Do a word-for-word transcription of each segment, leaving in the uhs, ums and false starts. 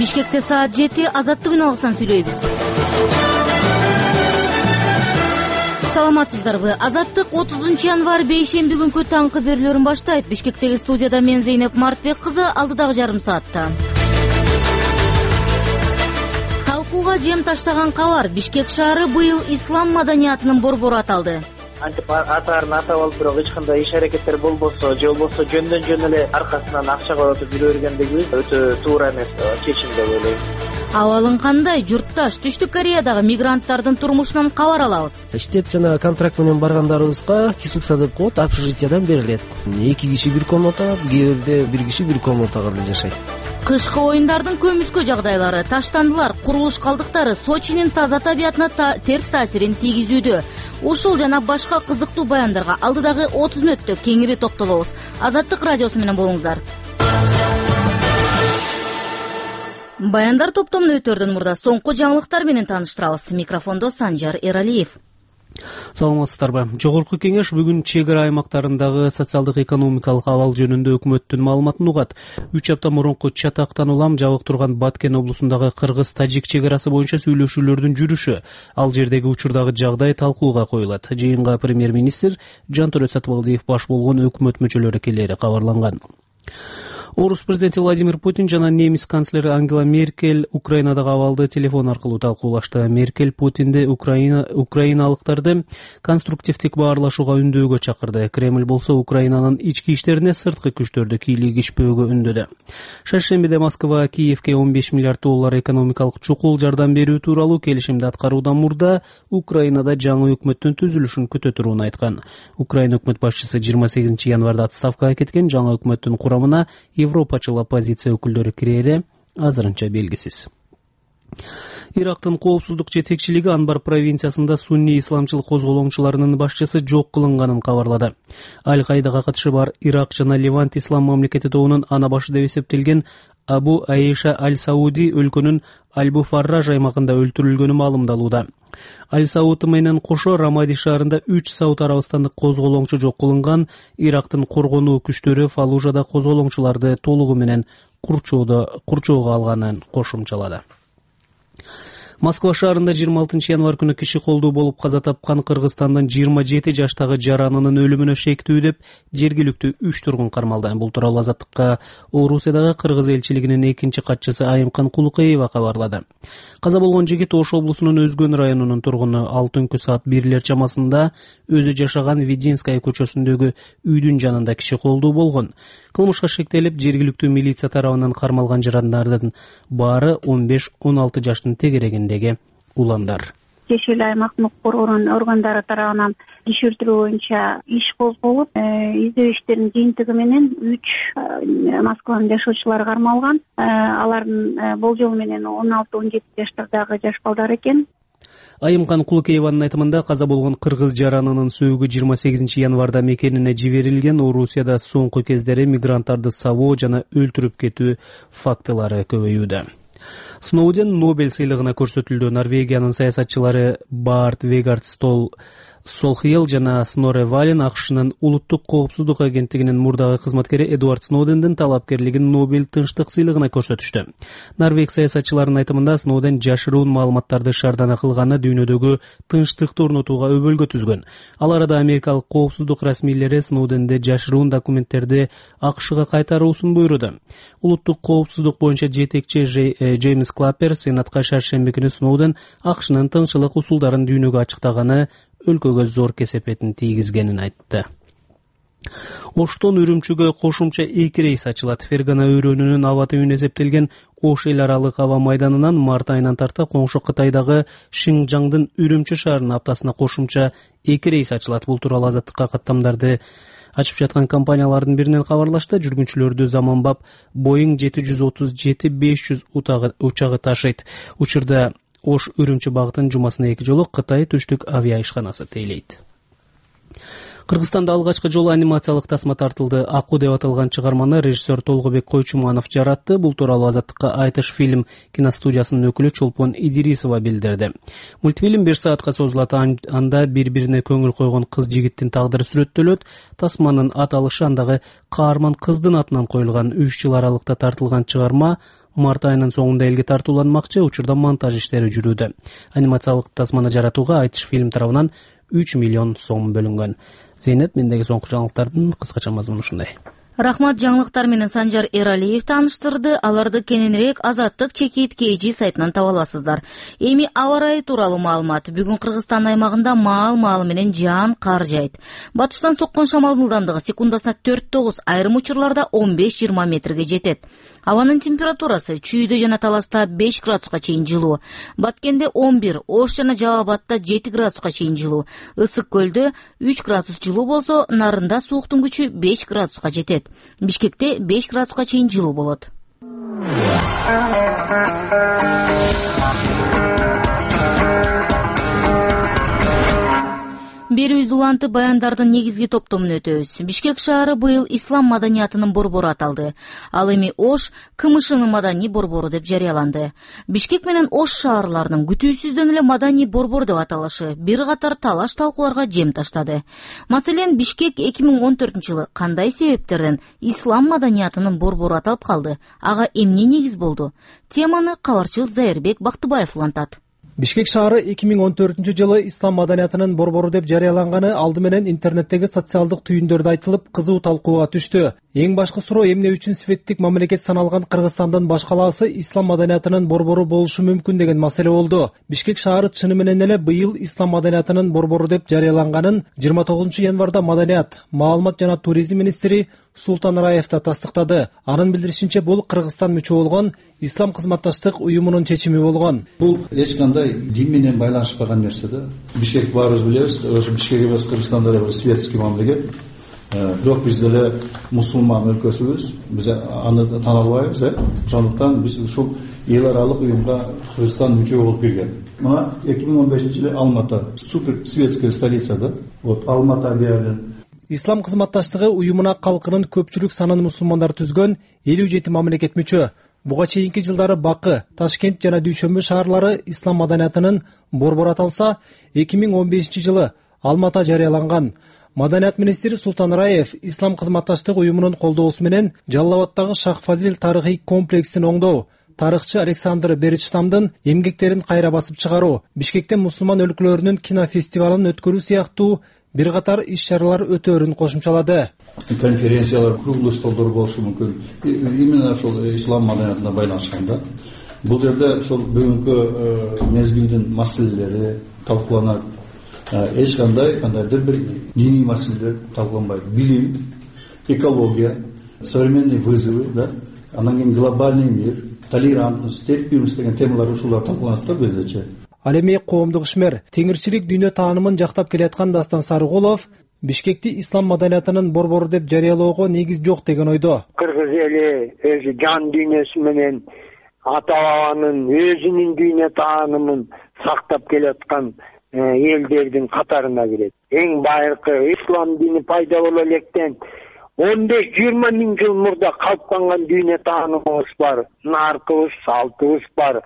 Бишкекте саат жети Азаттык үн алгысынан сүйлөйбүз. Саламатсыздарбы? Азаттык отузунчу январь бейшемби күнкү таңкы берүүлөрүн баштайт. Бишкектеги студияда мен Зейнеп Мартбек кызы, алдыдагы жарым саатта. Талкууга жем таштаган кабар. Бишкек шаары быйыл ислам маданиятынын борбору аталды. Антип атаарын атап алып, бирок эч кандай иш аракеттер болбосо, же болбосо жөндөн жөн эле аркасынан акчага өтүп жүрө бергендиги өтө туура эмес чечим деп ойлойм. Абалың кандай? Журтташ Түштүк Кореядагы мигранттардын турмушунан кабар алабыз. Иштеп жана контракт менен баргандарыбызга кисукса деп коет, общежитиядан берилет. Эки киши бир комнатага, кээ бирде бир киши бир комнатага жашайт. Кышкы оюндардын көмүскө жагдайлары, таштандылар, курулуш калдыктары Сочинин таза табиятына та терс таасирин тийгизүүдө. Ушул жана башка кызыктуу баяндарга алдыдагы отуз мүнөттө кеңири токтолобуз. Азаттык радиосу менен болуңуздар. Баяндар топтомун өтөрдөн мурда соңку жаңылыктар менен тааныштырабыз. Микрофондо Санжар Эралиев. Саламатсыздарбы? Жогорку кеңеш бүгүн чек ара аймактарындагы социалдык экономикалык абал жөнүндө өкмөттүн маалыматын угат. үч апта мурунку чатактан улам жабык турган Баткен облусундагы кыргыз-тажик чек арасы боюнча сүйлөшүүлөрдүн жүрүшү, ал жердеги учурдагы жагдай талкууга коюлат. Жыйынга премьер-министр Жантөрө Сатыбалдиев баш болгон өкмөт мүчөлөрү келери кабарланган. Орус президенти Владимир Путин жана немис канцлери Ангела Меркель Украинадагы абалды телефон аркылуу талкуулашты. Меркель Путинди Украина украиналыктарды конструктивдик баарлашууга үндөөгө чакырды. Кремль болсо Украинанын ички иштерине сырткы күчтөрдү кийлигишпөөгө үндөдү. Шаршембиде Москва Киевке он беш миллиард доллар экономикалык чукул жардам берүү тууралуу келишимди аткаруудан мурда Украинада жаңы өкмөттүн түзүлүшүн күтө турууну айткан. Украина өкмөт башчысы жыйырма сегизинчи январда отставкага кеткен. Жаңы өкмөттүн курамына Европачыл оппозиция өкүлдөрү кирери азырынча белгисиз. Ирактын коопсуздук жетекчилиги Анбар провинциясында сунни исламчыл козголоңчуларынын башчысы жок кылынганын кабарлады. Аль-Каидага катышы бар Ирак жана Левант ислам мамлекети тобунун ана башы деп эсептелген Абу Аиша Аль-Сауди өлкөнүн Аль-Буфарраж аймагында өлтүрүлгөнү маалымдалууда. Аль-Сауд менен кошо Рамади шаарында үч Сауд Арабистандык козголоңчу жок кылынган. Ирактын коргонуу күчтөрү Фалужада козголоңчуларды толугу менен курчоого алганын кошумчалады. Москва шаарында жыйырма алтынчы январь күнү киши колдуу болуп каза тапкан Кыргызстандын жыйырма жети жаштагы жаранынын өлүмүнө шектүү деп жергиликтүү үч тургун кармалды. Бул тууралуу Азаттыкка Орусиядагы Кыргыз элчилигинин экинчи катчысы Айымкан Кулукеева кабарлады. Каза болгон жигит Ош облусунун Өзгөн районунун тургуну. Ал түнкү саат бирлер чамасында өзү жашаган Вединская көчөсүндөгү үйдүн жанында киши колдуу болгон. Кылмышка шектелип, жергиликтүү милиция тарабынан кармалган жарандардын баары он беш он алты жаштын тегерегиндеги уландар. Тиешелүү аймактын коргоон органдары тарабынан текшертүү боюнча иш козголуп, издөө иштеринин жыйынтыгы менен үч Москванын жашоочулары кармалган. Алардын болжол менен он алты он жети жаштардагы жаш балдар экен. Айымкан Кулукееванын айтымында каза болгон кыргыз жаранынын сөөгү жыйырма сегизинчи январда мекенине жиберилген. Орусияда соңку кездери мигранттарды сабоо жана өлтүрүп кетүү фактылары көбөйүүдө. Сноуден Нобель сыйлыгына көрсөтүлдү. Норвегиянын саясатчылары Барт Вегард Стол Солхиел жана Сноре Вален АКШнын улуттук коопсуздук агенттигинин мурдагы кызматкери Эдуард Сноудендин талапкерлигин Нобель тынчтык сыйлыгына көрсөтүштү. Норвег саясатчыларынын айтымында Сноуден жашыруун маалыматтарды шаардана кылганы дүйнөдөгү тынчтыкты орнотууга өбөлгө түзгөн. Ал арада америкалык коопсуздук расмийлери Сноуденди жашыруун документтерди АКШга кайтаруусун буйруду. Улуттук коопсуздук боюнча жетекчи Джеймс Клаппер Сенатка шаршемби күнү Сноуден АКШнын тыңчылык усулдарын дүйнөгө ачыктаганы өлкөгө зор кесепетин тийгизгенин айтты. Оштон Үрүмчүгө кошумча эки рейс ачылат. Фергана өрөөнүнүн аба түбүнө эсептелген Ош эл аралык аба майданынан март айынан тарта коңшу Кытайдагы Шинжаңдын Үрүмчү шаарына аптасына кошумча эки рейс ачылат. Бул тууралуу Азаттыкка каттамдарды ачып жаткан компаниялардын биринен кабарлашты. Жүргүнчүлөрдү заманбап Boeing жети жүз отуз жети беш жүз учагы ташыйт. Учурда Ош Үрүмчү багытын жумасына эки жолу Кытай түштүк авиа ишканасы тейлейт. Кыргызстанда алгачкы жолу анимациялык тасма тартылды. Аку деп аталган чыгарманы режиссер Толгобек Койчуманов жаратты. Бул тууралуу Азаттыкка Айтыш фильм киностудиясынын өкүлү Чолпон Идирисова билдирди. Мультфильм беш саатка созулат. Анда бири-бирине көңүл койгон кыз-жигиттин тагдыры сүрөттөлөт. Тасманын аталышы андагы каарман кыздын атынан коюлган. үч жыл аралыкта тартылган чыгарма март айынын соңунда элге тартууланмакчы. Учурда монтаж иштери жүрүүдө. Анимациялык тасманы жаратууга Айтыш фильм тарабынан үч миллион сом бөлүнгөн. Зейнеп, мендеги соңку жаңылыктардын кыскача мазмуну ушундай. Рахмат, жаңылыктар менен Санжар Эралиев тааныштырды. Аларды кененирээк Азаттык Чекит Кейжи сайтынан таба аласыздар. Эми аба ырайы тууралуу маалымат. Бүгүн Кыргызстан аймагында маал-маал менен жаан кар жайт. Батыштан соккон шамалдын ылдамдыгы секундасына төрт тогуз, айрым учурларда он беш жыйырма метрге жетет. Абанын температурасы Чүйдө жана Таласта беш градуска чейин жылуу, Баткенде он бир, Ош жана Жалал Абадта жети градуска чейин жылуу, Ысык көлдө үч градус жылуу болсо, Нарында сууктун күчү беш градуска жетет. Бишкекте беш градуска чейин жылуу болот. Берүүбүз улантып баяндардын негизги топтомун өтөбүз. Бишкек шаары быйыл ислам маданиятынын борбору аталды. Ал эми Ош КМШнын маданий борбору деп жарыяланды. Бишкек менен Ош шаарларынын күтүүсүздөн эле маданий борбор деп аталышы бир катар талаш талкууларга жем таштады. Маселен, Бишкек эки миң он төртүнчү жылы кандай себептерден ислам маданиятынын борбору аталып калды? Ага эмне негиз болду? Теманы кабарчыбыз Зайырбек Бактыбаев улантат. Бишкек шаары эки миң он төртүнчү жылы ислам маданиятынын борбору деп жарыяланганы алды менен интернеттеги социалдык түйүндөрдө айтылып, кызуу талкууга түштү. Эң башкы суроо, эмне үчүн светтик мамлекет саналган Кыргызстандын баш калаасы ислам маданиятынын борбору болушу мүмкүн деген маселе болду. Бишкек шаары чыны менен эле быйыл ислам маданиятынын борбору деп жарыяланганын жыйырма тогузунчу январда Маданият, маалымат жана туризм министри Султан Раев да тастыктады. Анын билдиришинче, бул Кыргызстан мүчө болгон Ислам кызматташтык уюмунун чечими болгон. Бул эч кандай дин менен байланышпаган нерсе да. Бишкек баарыбыз билебиз, ошо Бишкек эмес, Кыргызстанда бир светский мамлекет. Бирок биз деле мусулман өлкөсүбүз, биз аны тана албайбыз, э. Ошондуктан биз ушул эл аралык уюмга Кыргызстан мүчө болуп кирген. Мына эки миң он бешинчи жылы Алмата, супер светская столица да. Вот Алмата объявлен. Ислам кызматташтыгы уюмуна калкынын көпчүлүк санын мусулмандар түзгөн элүү жети мамлекет мүчө. Буга чейинки жылдары Бакы, Ташкент жана Дүйшөмбү шаарлары ислам маданиятынын борбору аталса, эки миң он бешинчи жылы Алмата жарыяланган. Маданият министри Султан Раев ислам кызматташтык уюмунун колдоосу менен Жалал Абадтагы Шах Фазил тарыхый комплексин оңдоо, тарыхчы Александр Беричтамдын эмгектерин кайра басып чыгаруу, Бишкекте мусулман өлкөлөрүнүн кинофестивалын өткөрүү сыяктуу бир катар иш-чаралар өтөөрүн кошумчалады. Конференциялар, круглый столдор болушу мүмкүн. Именно ошол ислам маданиятына байланышкан да. Бул жерде ошол бүгүнкү мезгилдин маселелери талкууланат. Эч кандай кандайдыр бир диний маселелер талкууланбайт. Билим, экология, современные вызовы, да, анан кийин глобальный мир, толерантность, терпимость деген темалар ушулар талкууланат да бизче. Ал эми коомдук ишмер, теңирчилик дүйнө таанымын жактап келаткан Дастан Сарыгулов Бишкекти ислам маданиятынын борбору деп жарыялоого негиз жок деген ойдо. Кыргыз эли өзү жан дүйнөсү менен ата бабанын өзүнүн дүйнө таанымын сактап келаткан элдердин катарына кирет. Эң байыркы ислам дини пайда боло электен он беш жыйырма миң жыл мурда калып калган дүйнө таанымыбыз бар, наркыбыз, салтыбыз бар.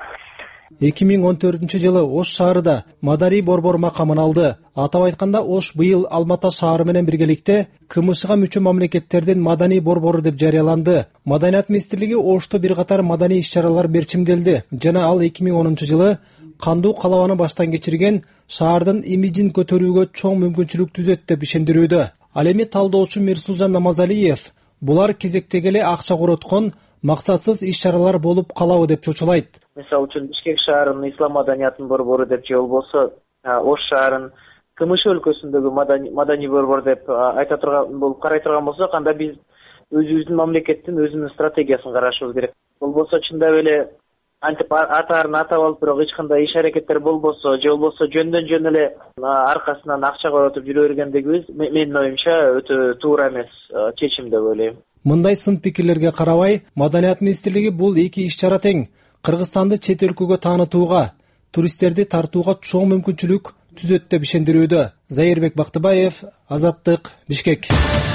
эки миң он төртүнчү жылы Ош шаарында маданий борбор макамын алды. Атап айтканда, Ош быйыл Алмата шаары менен биргеликте КМШга мүчө мамлекеттердин маданий борбору деп жарыяланды. Маданият министрлиги Ошто бир катар маданий иш-чаралар берчимделди жана ал эки миң онунчу жылы кандуу калабаны баштан кечирген шаардын имиджин көтөрүүгө чоң мүмкүнчүлүк түзөт деп ишендирүүдө. Ал эми талдоочу Мирсулжан Намазалиев булар кезектеги эле акча короткон максатсыз иш-чаралар болуп калабы деп чочулайт. Мисалы үчүн Бишкек шаарынын ислам маданиятынын борбору деп же болбосо Ош шаарынын КМШ өлкөсүндөгү маданий борбор деп айта турган болуп карай турган болсок, анда биз өзүбүздүн мамлекеттин өзүнүн стратегиясын карашыбыз керек. Болбосо чындап эле антип атаарын атап алып, бирок эч кандай иш аракеттер болбосо, же болбосо жөндөн жөн эле аркасынан акча коротуп жүрө бергендигибиз менин оюмча өтө туура эмес чечим деп ойлойм. Мындай сын пикирлерге карабай, Маданият министрлиги бул эки иш-чара тең Кыргызстанды чет өлкөгө таанытууга, туристтерди тартууга чоң мүмкүнчүлүк түзөт деп ишендирүүдө. Зайырбек Бактыбаев, Азаттык, Бишкек.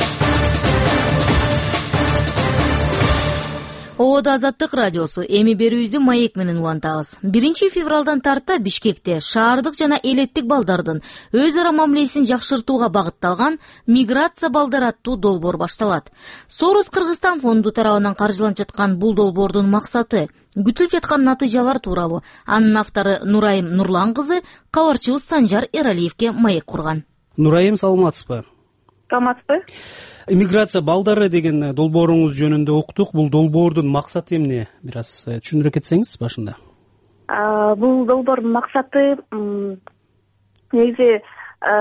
Ободо Азаттык радиосу. Эми берүүбүздү маек менен улантабыз. биринчи февралдан тарта Бишкекте шаардык жана элеттик балдардын өз ара мамилесин жакшыртууга багытталган миграция балдар аттуу долбоор башталат. Сорос Кыргызстан фонду тарабынан каржыланып жаткан бул долбоордун максаты күтүлүп жаткан натыйжалар тууралуу анын автору Нурайым Нурлан кызы кабарчыбыз Санжар Эралиевке маек курган. Нурайым, саламатсызбы? Саламатсызбы. Иммиграция балдары деген долбооруңуз жөнүндө уктук. Бул долбоордун максаты эмне? Бир аз түшүндүрө кетсеңиз башында. Бул долбоордун максаты негизи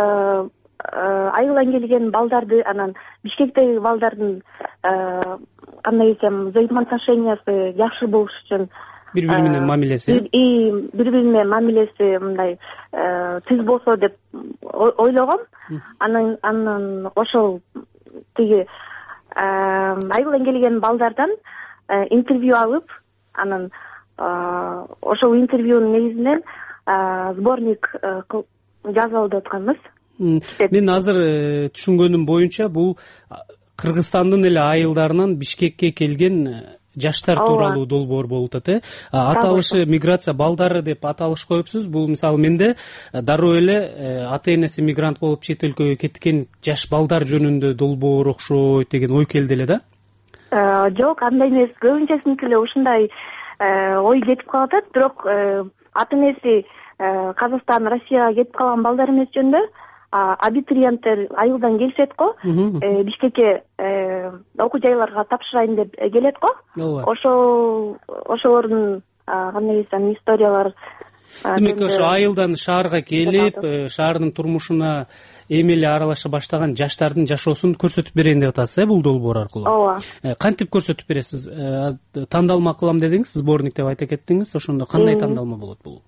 айылдан келген балдарды, анан Бишкектеги балдардын кандай десем, взаимоотношениясы жакшы болуш үчүн, бири-бири менен мамилеси, бири-бири менен мамилеси мындай түз болсо деп ойлогом. Анан анан ошол тиги айылдан келген балдардан интервью алып, анан ошол интервьюнун негизинен сборник жазалы деп атканбыз. Мен азыр түшүнгөнүм боюнча бул Кыргызстандын эле айылдарынан Бишкекке келген жаштар тууралуу долбоор болуп атат, э? Аталышы миграция балдары деп аталыш коюпсуз. Бул мисалы менде дароо эле ата энеси мигрант болуп чет өлкөгө кеткен жаш балдар жөнүндө долбоор окшойт деген ой келди эле да. Жок, андай эмес. Көбүнчөсүнүкү эле ушундай ой кетип калып атат, бирок ата энеси Казакстан, Россияга кетип калган балдар эмес жөнүндө абитуриенттер айылдан келишет го, Бишкекке окуу жайларга тапшырайын деп келет го. Ошол ошолордун кандай десем историялар. Демек ошо айылдан шаарга келип, шаардын турмушуна эми эле аралаша баштаган жаштардын жашоосун көрсөтүп берейин деп атасыз, э, бул долбоор аркылуу. Ооба. Кантип көрсөтүп бересиз? Тандалма кылам дедиңиз, сборник деп айта кеттиңиз. Ошондо кандай тандалма болот бул?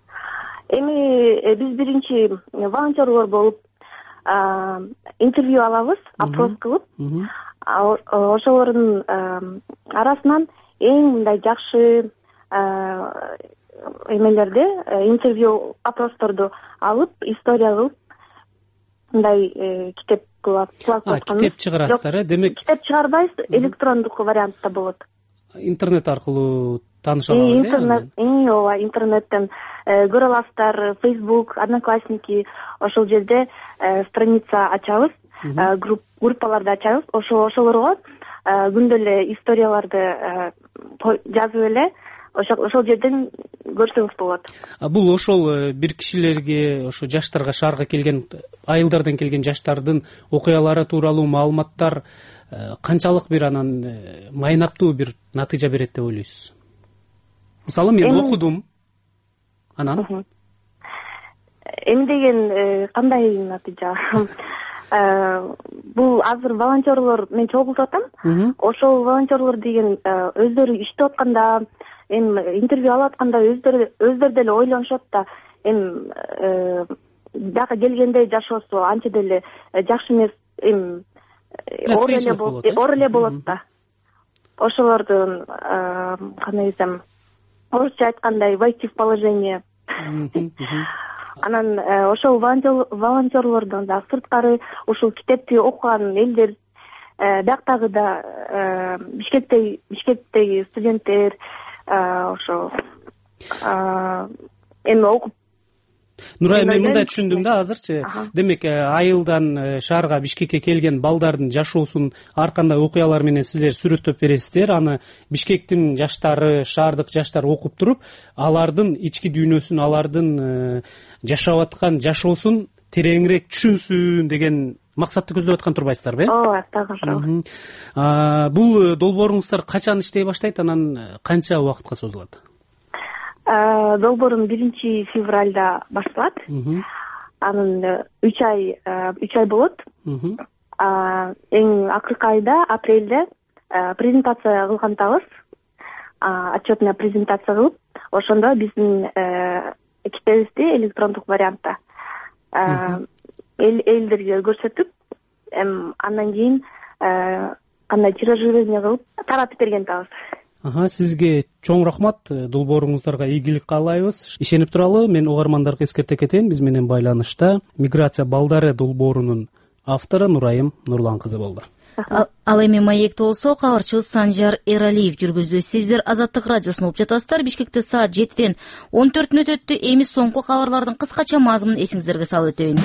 Эми биз биринчи волонтерлор болуп интервью алабыз, опрос кылып, ошолордун арасынан эң мындай жакшы эмелерди, интервью, опросторду алып, история кылып, мындай китеп кылып атканбыз. Китеп чыгарасыздар, э? Демек китеп чыгарбайбыз, электрондук вариантта болот. Интернет аркылуу тааныша алабыз, э? Интернет, ооба, интернеттен көрө аласыздар. Facebook, Одноклассники, ошол жерде страница ачабыз, группаларды ачабыз. Ошол ошолорго күндө эле историяларды жазып эле ошол жерден көрсөңүз болот. Бул ошол бир кишилерге, ошо жаштарга, шаарга келген, айылдардан келген жаштардын окуялары тууралуу маалыматтар канчалык бир анан майнаптуу бир натыйжа берет деп ойлойсуз? Мисалы мен окудум, анан эми деген кандай натыйжа? Бул азыр волонтерлор мен чогултуп атам. Ошол волонтерлор деген өздөрү иштеп атканда, эми интервью алып атканда өздөрү өздөрү деле ойлонушат да, эми бияка келгенде жашоосу анча деле жакшы эмес, эми оор эле болот да. Ошолордун кандай десем, орусча айткандай войти в положение. Анан ошол волонтерлордон да сырткары ушул китепти окуган элдер, бияктагы да Бишкектеги Бишкектеги студенттер ошо эми окуп. Нурайым, мен мындай түшүндүм да азырчы. Демек айылдан шаарга, Бишкекке келген балдардын жашоосун ар кандай окуялар менен сиздер сүрөттөп бересиздер. Аны Бишкектин жаштары, шаардык жаштар окуп туруп, алардын ички дүйнөсүн, алардын жашап аткан жашоосун тереңирээк түшүнсүн деген максатты көздөп аткан турбайсыздарбы, э? Ооба, тагы. Бул долбооруңуздар качан иштей баштайт, анан канча убакытка созулат? Долбоорум биринчи февралда башталат. Анын үч ай үч ай болот. Эң акыркы айда, апрелде презентация кылгантабыз. Отчетная презентация кылып, ошондо биздин китебизди электрондук вариантта элдерге көрсөтүп, андан кийин кандай тиражирование кылып таратып берген атабыз. Ага, сизге чоң рахмат. Долбооруңуздарга ийгилик каалайбыз. Ишенип туралы мен угармандарга эскерте кетейин, биз менен байланышта миграция балдары долбоорунун автору Нурайым Нурлан кызы болду. Ал эми маекте болсо кабарчыбыз Санжар Эралиев жүргүздү. Сиздер Азаттык радиосун угуп жатасыздар. Бишкекте саат жетиден он төрт мүнөт өттү. Эми соңку кабарлардын кыскача мазмунун эсиңиздерге салып өтөйүн.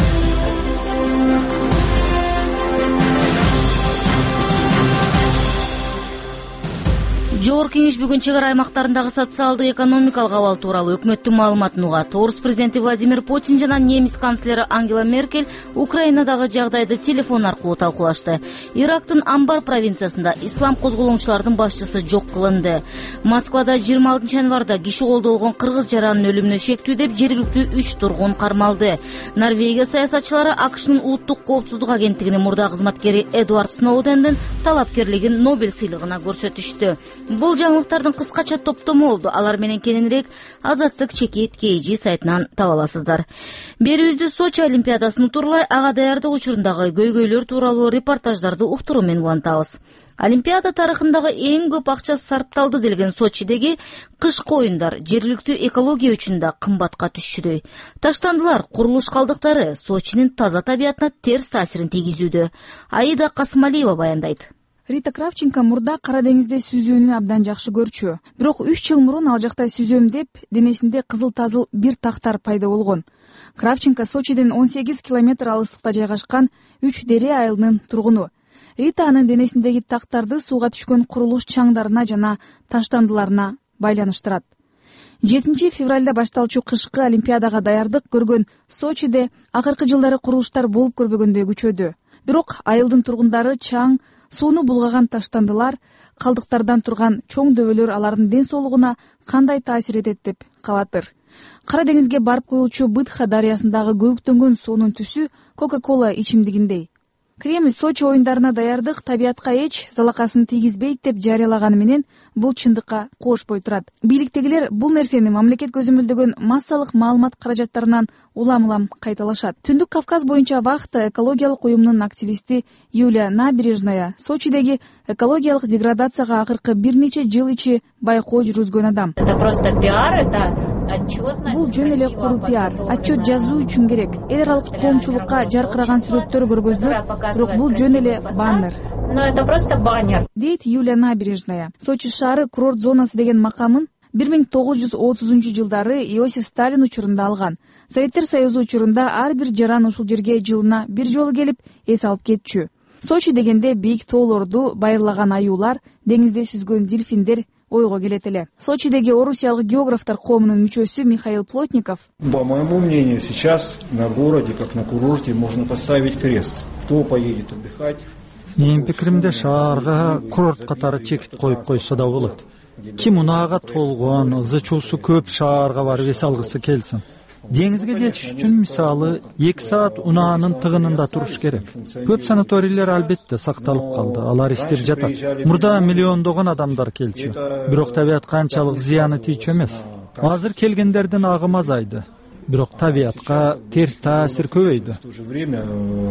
Жогорку Кеңеш бүгүн чек ара аймактарындагы социалдык экономикалык абал тууралуу өкмөттүн маалыматын угат. Орус президенти Владимир Путин жана немис канцлери Ангела Меркель Украинадагы жагдайды телефон аркылуу талкуулашты. Ирактын Амбар провинциясында ислам козголоңчулардын башчысы жок кылынды. Москвада жыйырма алтынчы январда киши колдолгон кыргыз жаранын өлүмүнө шектүү деп жергиликтүү үч тургун кармалды. Норвегия саясатчылары АКШнын улуттук коопсуздук агенттигинин мурда кызматкери Эдвард Сноудендин талапкерлигин Нобель сыйлыгына көрсөтүштү. Бул жаңылыктардын кыскача топтому болду. Алар менен кененирээк Азаттык чекит kg сайтынан таба аласыздар. Берүүбүздү Сочи олимпиадасыны тууралай ага даярдык учурундагы көйгөйлөр тууралуу репортаждарды уктуруу менен улантабыз. Олимпиада тарыхындагы эң көп акча сарпталды делген Сочидеги кышкы оюндар жергиликтүү экология үчүн да кымбатка түшчүдөй. Таштандылар, курулуш калдыктары Сочинин таза табиятына терс таасирин тийгизүүдө. Аида Касмалиева баяндайт. Рита Кравченко мурда Кара деңизде сүзүүнү абдан жакшы көрчү. Бирок үч жыл мурун ал жакта сүзөм деп денесинде кызыл-тазыл бир тактар пайда болгон. Кравченко Сочиден он сегиз километр алыстыкта жайгашкан үч дере айылынын тургуну. Рита анын денесиндеги тактарды сууга түшкөн курулуш чаңдарына жана таштандыларына байланыштырат. жетинчи февралда башталчу кышкы олимпиадага даярдык көргөн Сочиде акыркы жылдары курулуштар болуп көрбөгөндөй күчөдү. Бирок айылдын тургундары чаң, сууну булгаган таштандылар, калдыктардан турган чоң дөбөлөр алардын ден соолугуна кандай таасир этет деп кабатыр. Кара деңизге барып куюлчу Бытха дарыясындагы көөктөнгөн суунун түсү Кока-кола ичимдигиндей. Кремль Сочи оюндарына даярдык табиятка эч залакасын тийгизбейт деп жарыялаганы менен бул чындыкка коошпой турат. Бийликтегилер бул нерсени мамлекет көзөмөлдөгөн массалык маалымат каражаттарынан улам-улам кайталашат. Түндүк Кавказ боюнча Вахта экологиялык уюмунун активисти Юлия Набережная Сочидеги экологиялык деградацияга акыркы бир нече жыл ичи байкоо жүргүзгөн адам. Это просто пиар, это отчетность. Бул жөн эле куру пиар, отчет жазуу үчүн керек. Эл аралык коомчулукка жаркыраган сүрөттөр көргөзүлөт, бирок бул жөн эле баннер. Но это просто баннер. Дейт Юлия Набережная. Сочи шаары курорт зонасы деген макамын бир миң тогуз жүз отузунчу жылдары Иосиф Сталин учурунда алган. Советтер Союзу учурунда ар бир жаран ушул жерге жылына бир жолу келип эс алып кетчү. Сочи дегенде бийик тоолорду байырлаган аюулар, деңизде сүзгөн дельфиндер ойго келет эле. Сочидеги орусиялык географтар коомунун мүчөсү Михаил Плотников: По моему мнению, сейчас на городе, как на курорте, можно поставить крест. Кто поедет отдыхать? Менин пикиримде шаарга курорт катары чекит коюп койсо да болот. Ким унаага толгон, ызы чуусу көп шаарга барып эс алгысы келсин. Деңизге жетиш үчүн мисалы эки саат унаанын тыгынында туруш керек. Көп санаторийлер албетте сакталып калды, алар иштеп жатат. Мурда миллиондогон адамдар келчү, бирок табият канчалык зыяны тийчү эмес. Азыр келгендердин агымы азайды, бирок табиятка терс таасир көбөйдү. В то же время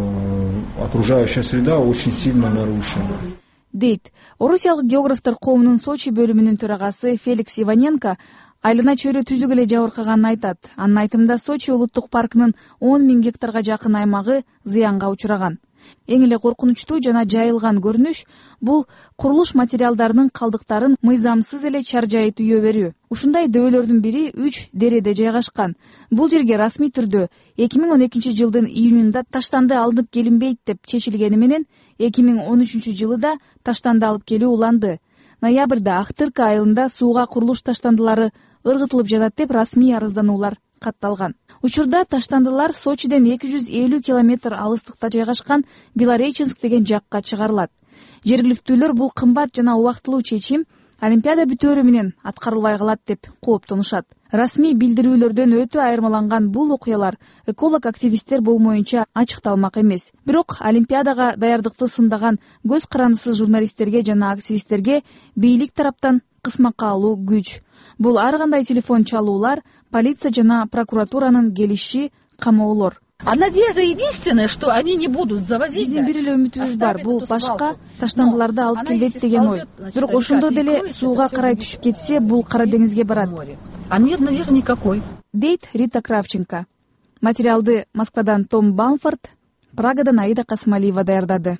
окружающая среда очень сильно нарушена. Дейт орусиялык географтар коомунун Сочи бөлүмүнүн төрагасы Феликс Иваненко айлана чөйрө түзүк эле жабыркаганын айтат. Анын айтымында Сочи улуттук паркынын он миң гектарга жакын аймагы зыянга учураган. Эң эле коркунучтуу жана жайылган көрүнүш бул курулуш материалдарынын калдыктарын мыйзамсыз эле чаржайыт үйө берүү. Ушундай дөбөлөрдүн бири үч дереде жайгашкан. Бул жерге расмий түрдө эки миң он экинчи жылдын июнунда таштанды алынып келинбейт деп чечилгени менен эки миң он үчүнчү жылы да таштанды алып келүү уланды. Ноябрда Актырка айылында сууга курулуш таштандылары ыргытылып жатат деп расмий арыздануулар катталган. Учурда таштандылар Сочиден эки жүз элүү километр алыстыкта жайгашкан Белореченск деген жакка чыгарылат. Жергиликтүүлөр бул кымбат жана убактылуу чечим Олимпиада бүтөөрү менен аткарылбай калат деп кооптонушат. Расмий билдирүүлөрдөн өтө айырмаланган бул окуялар эколог активисттер болмоюнча ачыкталмак эмес. Бирок Олимпиадага даярдыкты сындаган көз карандысыз журналисттерге жана активисттерге бийлик тараптан кысмакка алуу күч. Бул ар кандай телефон чалуулар, полиция жана прокуратуранын келиши, камоолор. А надежда единственная, что они не будут завозить. Биздин бир эле үмүтүбүз бар, бул башка таштандыларды алып келбейт деген ой. Бирок ошондо деле сууга карай түшүп кетсе, бул Кара деңизге барат. А нет надежды никакой. Дейт Рита Кравченко. Материалды Москвадан Том Бамфорд, Прагадан Аида Касымалиева даярдады.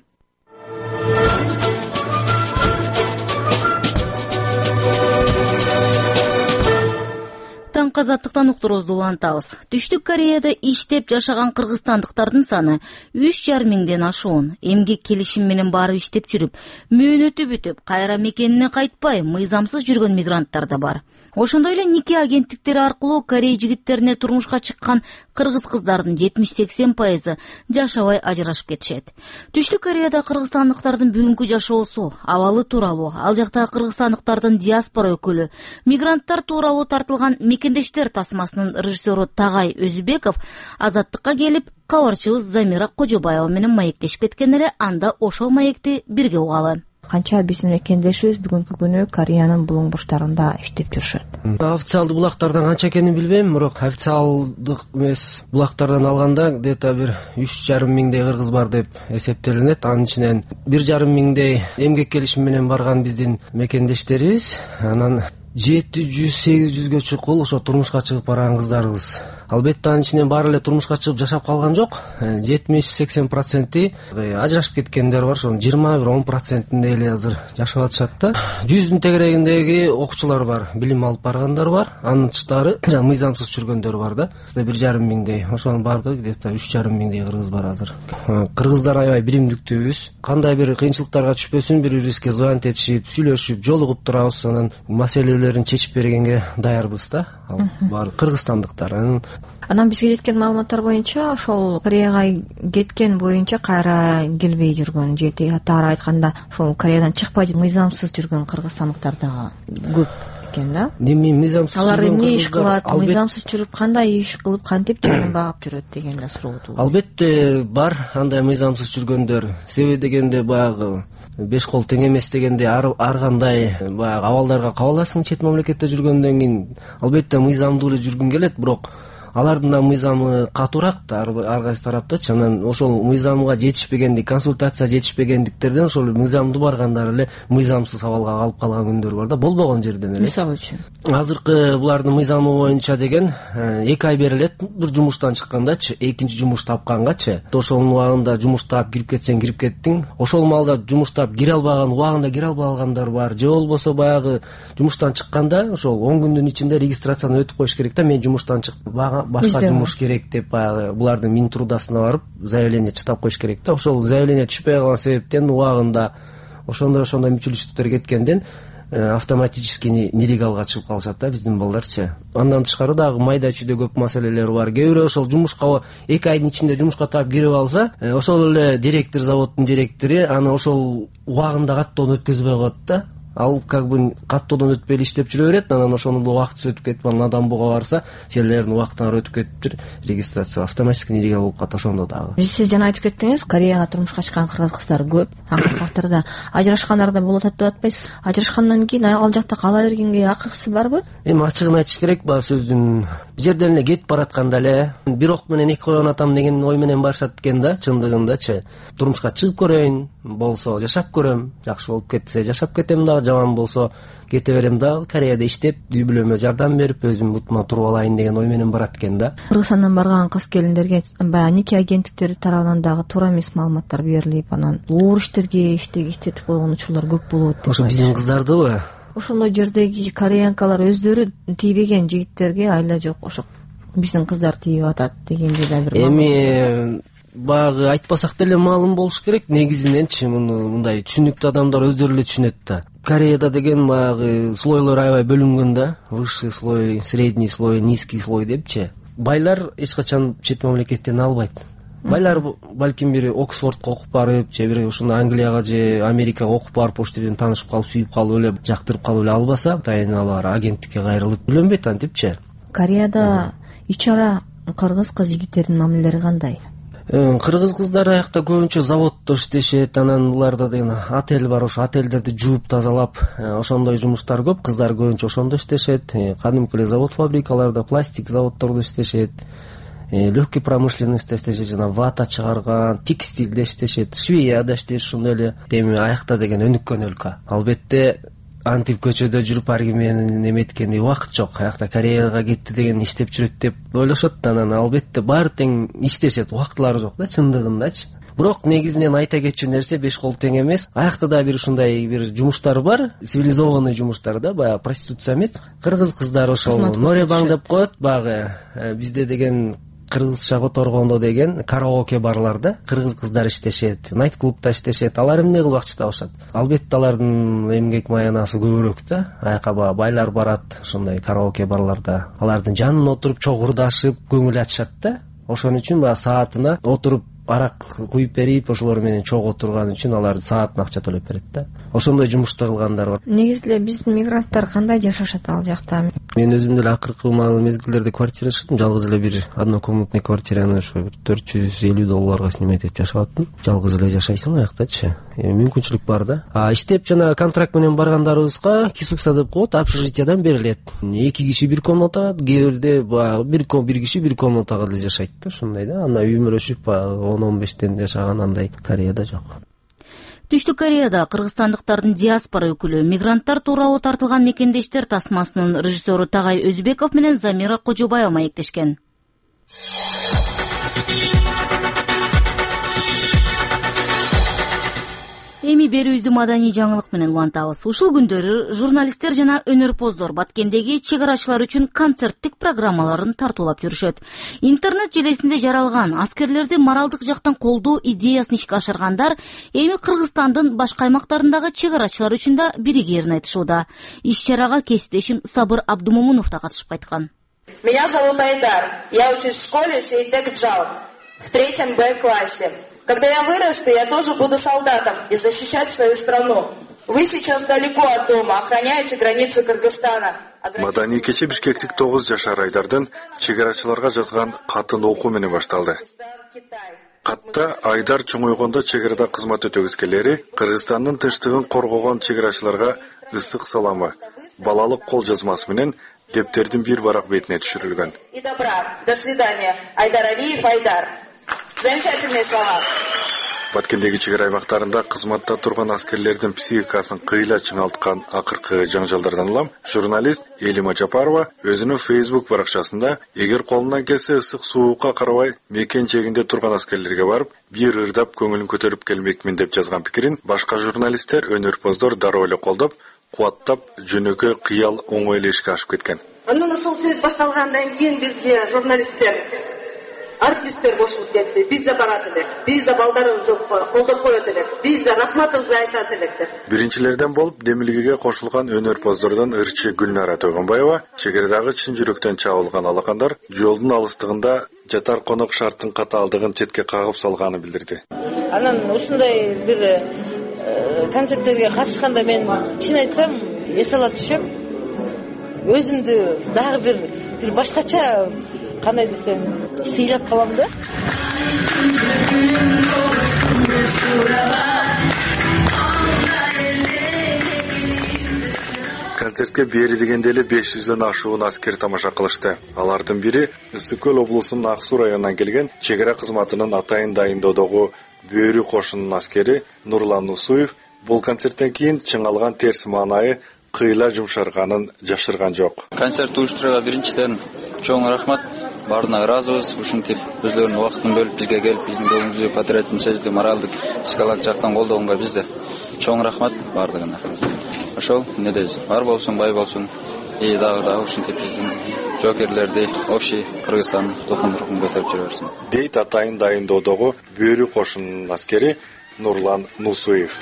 Таңкы азаттыктан уктуруубузду улантабыз. Түштүк Кореяда иштеп жашаган кыргызстандыктардын саны үч жарым миңден ашуун. Эмгек келишим менен барып иштеп жүрүп, мөөнөтү бүтүп, кайра мекенине кайтпай мыйзамсыз жүргөн мигранттар да бар. Ошондой эле нике агенттиктери аркылуу Корея жигиттерине турмушка чыккан кыргыз кыздардын жетимиш сексен пайызы жашабай ажырашып кетишет. Түштүк Кореяда кыргызстандыктардын бүгүнкү жашоосу, абалы тууралуу, ал жактагы кыргызстандыктардын диаспора өкүлү, мигранттар тууралуу тартылган мекендештер тасмасынын режиссеру Тагай Өзүбеков азаттыкка келип, кабарчыбыз Замира Кожобаева менен маектешип кеткен эле, анда ошол маекти бирге угалы. Канча биздин мекендешибиз бүгүнкү күнү Кореянын булуң бурчтарында иштеп жүрүшөт. Официалдуу булактардан канча экенин билбейм, бирок официалдык эмес булактардан алганда где-то бир үч жарым миңдей кыргыз бар деп эсептелинет. Анын ичинен бир жарым миңдей эмгек келишим менен барган биздин мекендештерибиз, анан жети жүз сегиз жүзгө чукул ошо турмушка чыгып барган кыздарыбыз. Албетте анын ичинен баары эле турмушка чыгып жашап калган жок. жетимиш сексен проценти ажырашып кеткендер бар, ошонун жыйырма бир он процентинде эле азыр жашап атышат да. Жүздүн тегерегиндеги окуучулар бар, билим алып баргандар бар, анын тышкары жана мыйзамсыз жүргөндөр бар да. бир жарым миңдей, ошонун баардыгы где-то үч жарым миңдей кыргыз бар азыр. Кыргыздар аябай биримдиктүүбүз. Кандай бир кыйынчылыктарга түшпөсүн, бири-бирибизге звонить этишип, сүйлөшүп, жолугуп турабыз, анан маселелерин чечип бергенге даярбыз да. Ал бар кыргызстандыктар. Анан бизге жеткен маалыматтар боюнча ошол Кореяга кеткен боюнча кайра келбей жүргөн, же тагыраак айтканда ошол Кореядан чыкпай мыйзамсыз жүргөн кыргызстандыктар дагы көп экен да. Эми мыйзамсыз алар эмне иш кылат, мыйзамсыз жүрүп кандай иш кылып, кантип жанын багып жүрөт деген да суроо туулат. Албетте бар андай мыйзамсыз жүргөндөр. Себеби дегенде баягы беш кол тең эмес дегенде ар кандай баягы абалдарга кабыласың чет мамлекетте жүргөндөн кийин. Албетте мыйзамдуу эле жүргүң келет, бирок алардын да мыйзамы катуураак да ар кайсы тараптачы. Анан ошол мыйзамга жетишпегендик, консультация жетишпегендиктерден ошол мыйзамдуу баргандар эле мыйзамсыз абалга калып калган күндөр бар да, болбогон жерден эле. Мисалы үчүн азыркы булардын мыйзамы боюнча деген эки ай берилет бир жумуштан чыккандачы, экинчи жумуш тапкангачы. Ошонун убагында жумуш таап кирип кетсең кирип кеттиң. Ошол маалда жумуш таап кире албаган, убагында кире албагандар бар. Же болбосо баягы жумуштан чыкканда ошол он күндүн ичинде регистрацияны өтүп коюш керек да. Мен жумуштан чыктым, башка жумуш керек деп баягы булардын Минтрудасына барып заявление чытап коюш керек да. Ошол заявление түшпөй калган себептен убагында ошондой ошондой мүчүлүштүктөр кеткенден автоматически нелегалга чыгып калышат да биздин балдарчы. Андан тышкары дагы майда чүйдө көп маселелер бар. Кээ бирөө ошол жумушка эки айдын ичинде жумушка таап кирип алса, ошол эле директор, заводдун директору аны ошол убагында каттоодон өткөзбөй коет да. Ал как бы каттоодон өтпөй иштеп жүрө берет, анан ошонун убактысы өтүп кетип, анан Надамбуга барса, силердин убактыңар өтүп кетиптир, регистрация автоматически нелегал болуп калат ошондо дагы. Сиз жана айтып кеттиңиз, Кореяга турмушка чыккан кыргыз кыздар көп, акыркы ажырашкандар да болот деп атпайсыз. Ажырашкандан кийин ал жакта кала бергенге акысы барбы? Эми ачыгын айтыш керек, баягы сөздүн бир жерден эле кетип баратканда эле бир ок менен эки койгон атам деген ой менен барышат экен да, чындыгындачы. Турмушка чыгып көрөйүн, болсо жашап көрөм, жакшы болуп кетсе жашап кетем дагы, жаман болсо кете берем дагы, Кореяда иштеп, үй бүлөмө жардам берип, өзүм бутума туруп алайын деген ой менен барат экен да. Кыргызстандан барган кыз келиндерге баягы нике агенттиктери тарабынан дагы туура эмес маалыматтар берилип, анан оор иштерге иштетип койгон учурлар көп болот деп. Ошо биздин кыздардыбы? Ошондой жердеги кореянкалар өздөрү тийбеген жигиттерге айла жок, ошо биздин кыздар тийип атат дегенде да бир. Эми баягы айтпасак деле маалым болуш керек, негизиненчи муну мындай түшүнүктүү адамдар өздөрү эле түшүнөт да. Кореяда деген баягы слойлор аябай бөлүнгөн да, высший слой, средний слой, низкий слой депчи. Байлар эч качан чет мамлекеттен албайт. Байлар балким бири Оксфордко окуп барып, же бир ушундай Англияга же Америкага окуп барып, ошол жерден таанышып калып, сүйүп калып эле, жактырып калып эле албаса, атайын алар агенттикке кайрылып үйлөнбөйт антипчи. Кореяда ичара кыргыз кыз жигиттердин мамилелери кандай? Кыргыз кыздары аякта көбүнчө заводдо иштешет, анан буларда деген отель бар, ошо отелдерди жууп тазалап, ошондой жумуштар көп. Кыздар көбүнчө ошондо иштешет, кадимки эле завод, фабрикаларда, пластик заводдордо иштешет. легкий промышленностьта иштешет, жана вата чыгарган, текстилде иштешет, швеяда иштешет, ошондой эле. Эми аякта деген өнүккөн өлкө. Албетте антип көчөдө жүрүп ар кимени эметкенде убакыт жок. Аякта Кореяга кетти деген иштеп жүрөт деп ойлошот. Анан албетте баары тең иштешет, убактылары жок да чындыгындачы. Бирок негизинен айта кетчү нерсе беш кол тең эмес. Аякта да бир ушундай бир жумуштар бар, цивилизованный жумуштар да, баягы проституция эмес. Кыргыз кыздары ошол норебаң деп коет, баягы бизде деген кыргызча которгондо деген караоке барларда кыргыз кыздар иштешет, найт клубда иштешет. Алар эмне кылбакчы табышат? Албетте алардын эмгек маянасы көбүрөөк да. Аяка байлар барат ошондой караоке барларда. Алардын жанына отуруп чогурдашып көңүл ачышат да. Ошон үчүн баягы саатына отуруп арак куюп берип, ошолор менен чогуу турган үчүн алар саатына акча төлөп берет да. Ошондой жумушта кылгандар бар. Негизи эле биздин мигранттар кандай жашашат ал жакта? Мен өзүм деле акыркы мезгилдерде квартира чыктым, жалгыз эле бир однокомнатный квартираны ошо бир төрт жүз элүү долларга снимать этип жашап аттым. Жалгыз эле жашайсың аяктачы. Мүмкүнчүлүк бар да. А иштеп жана контракт менен баргандарыбызга кисукса деп коет, общежитиядан берилет. Эки киши бир комната, кээ бирде бир бир киши бир комнатага деле жашайт да, ушундай да. Анда үй мүрөшүп он он бештен жашаган андай Кореяда жок. Түштүк Кореяда кыргызстандыктардын диаспора өкүлү, мигранттар тууралуу тартылган мекендештер тасмасынын режиссеру Тагай Өзбеков менен Замира Кожобаева маектешкен. Эми берүүбүздү маданий жаңылык менен улантабыз. Ушул күндөрү журналисттер жана өнөрпоздор Баткендеги чек арачылар үчүн концерттик программаларын тартуулап жүрүшөт. Интернет желесинде жаралган аскерлерди моралдык жактан колдоо идеясын ишке ашыргандар эми Кыргызстандын башка аймактарындагы чек арачылар үчүн да биригээрин айтышууда. Иш-чарага кесиптешим Сабыр Абдумомунов да катышып кайткан. Меня зовут Айдар. Я учусь в школе Сейтек Джал в третьем Б классе. Когда я вырасту, я тоже буду солдатом и защищать свою страну. Вы сейчас далеко от дома, охраняете границу Кыргызстана. Маданий кече Бишкектик тогуз жашар Айдардын чек арачыларга жазган катын окуу менен башталды. Катта Айдар чоңойгондо чек арада кызмат өтөгүскелери Кыргызстандын тынчтыгын коргогон чек арачыларга ысык саламы, балалык кол жазмасы менен дептердин бир барак бетине түшүрүлгөн. И добра. До свидания. Айдар Алиев, Айдар. Замечательные слова. Баткендеги чек ара аймактарында кызматта турган аскерлердин психикасын кыйла чыңалткан акыркы жаңжалдардан улам журналист Элима Жапарова өзүнүн Facebook баракчасында эгер колунан келсе ысык суукка карабай мекен чегинде турган аскерлерге барып бир ырдап көңүлүн көтөрүп келмекмин деп жазган пикирин башка журналисттер, өнөрпоздор дароо эле колдоп, кубаттап, жөнөкөй кыял оңой эле ишке ашып кеткен. Андан ошол сөз башталгандан кийин бизге журналисттер артисттер кошулуп кетти. Биз да барат элек. Биз да балдарыбызды колдоп коет элек. Биз да рахматыбызды айтат элек деп. Биринчилерден болуп демилгеге кошулган өнөрпоздордон ырчы Гүлнара Тойгонбаева чек арадагы чын жүрөктөн чабылган алакандар жолдун алыстыгында жатар конок шарттын катаалдыгын четке кагып салганын билдирди. Анан ушундай бир концерттерге катышканда мен чын айтсам эс ала түшөм. Өзүмдү дагы бир бир башкача кандай десем сыйлап калам да. Концертке бери дегенде эле беш жүздөн ашуун аскер тамаша кылышты. Алардын бири Ысык көл облусунун Ак Суу районунан келген чек ара кызматынын атайын дайындоодогу Бөрү кошунунун аскери Нурлан Нусуев бул концерттен кийин чыңалган терс маанайы кыйла жумшарганын жашырган жок. Концерт уюштурууга биринчиден чоң рахмат. Баарына ыраазыбыз. Ушинтип өзлөрүнүн убактын бөлүп бизге келип, биздин көңүлүбүздү патриотизм сезди, моралдык, психологик жактан колдогонго бизде чоң рахмат баардыгына. Ошол эмне дейбиз? Бар болсун, бай болсун. И дагы дагы ушинтип биздин жокерлерди общий Кыргызстан тукум рухун көтөрүп жүрө берсин. Дейт атайын дайындоодогу Бөрү кошунунун аскери Нурлан Нусуев.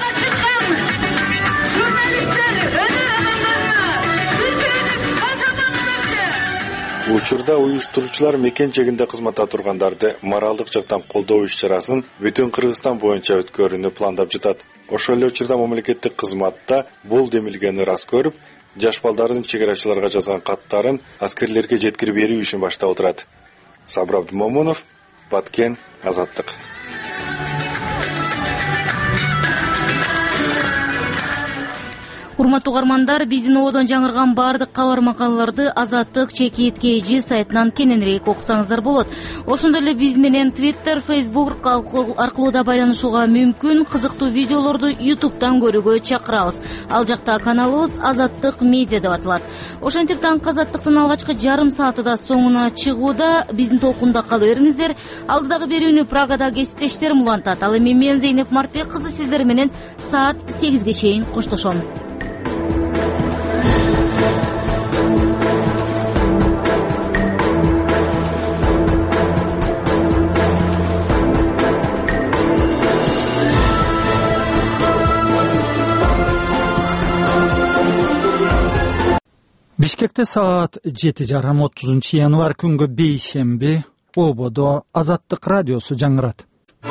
Учурда уюштуруучулар мекен чегинде кызматта тургандарды моралдык жактан колдоо иш-чарасын бүтүн Кыргызстан боюнча өткөрүүнү пландап жатат. Ошол эле учурда мамлекеттик кызматта бул демилгени рас көрүп, жаш балдардын чек арачыларга жазган каттарын аскерлерге жеткирип берүү ишин баштап отурат. Сабыр Абдумомунов, Баткен, Азаттык. Урматтуу угармандар, биздин ободон жаңырган баардык кабар макалаларды Азаттык чекит kg сайтынан кененирээк окусаңыздар болот. Ошондой эле биз менен Twitter, Facebook аркылуу да байланышууга мүмкүн. Кызыктуу видеолорду YouTube'дан көрүүгө чакырабыз. Ал жакта каналыбыз Азаттык медиа деп аталат. Ошентип таңкы Азаттыктын алгачкы жарым сааты да соңуна чыгууда. Биздин толкунда кала бериңиздер. Алдыдагы берүүнү Прагада кесиптештерим улантат. Ал эми мен Зейнеп Мартбек кызы сиздер менен саат сегизге чейин коштошом. Бишкекте саат жети жарым отузунчу январь күнгө бейшемби ободо Азаттык радиосу жаңырат.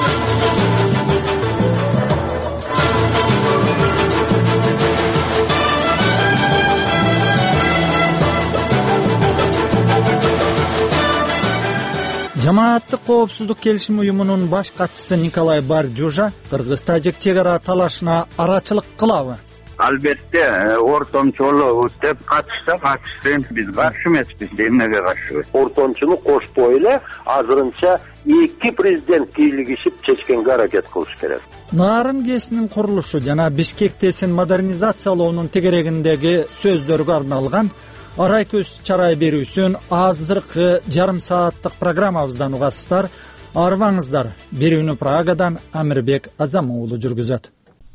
Жамааттык коопсуздук келишим уюмунун баш катчысы Николай Бардюжа кыргыз-тажик чек ара талашына арачылык кылабы? Албетте, ортомчулук деп катышса катышсын, биз каршы эмеспиз, эмнеге каршы? Ортомчулук кошпой эле азырынча эки президент кийлигишип чечкенге аракет кылыш керек. Нарын КЭСинин курулушу жана Бишкек ТЭСин модернизациялоонун тегерегиндеги сөздөргө арналган арай көз чарай берүүсүн азыркы жарым сааттык программабыздан угасыздар. Арбаңыздар. Берүүнү Прагадан Амирбек Азам уулу жүргүзөт.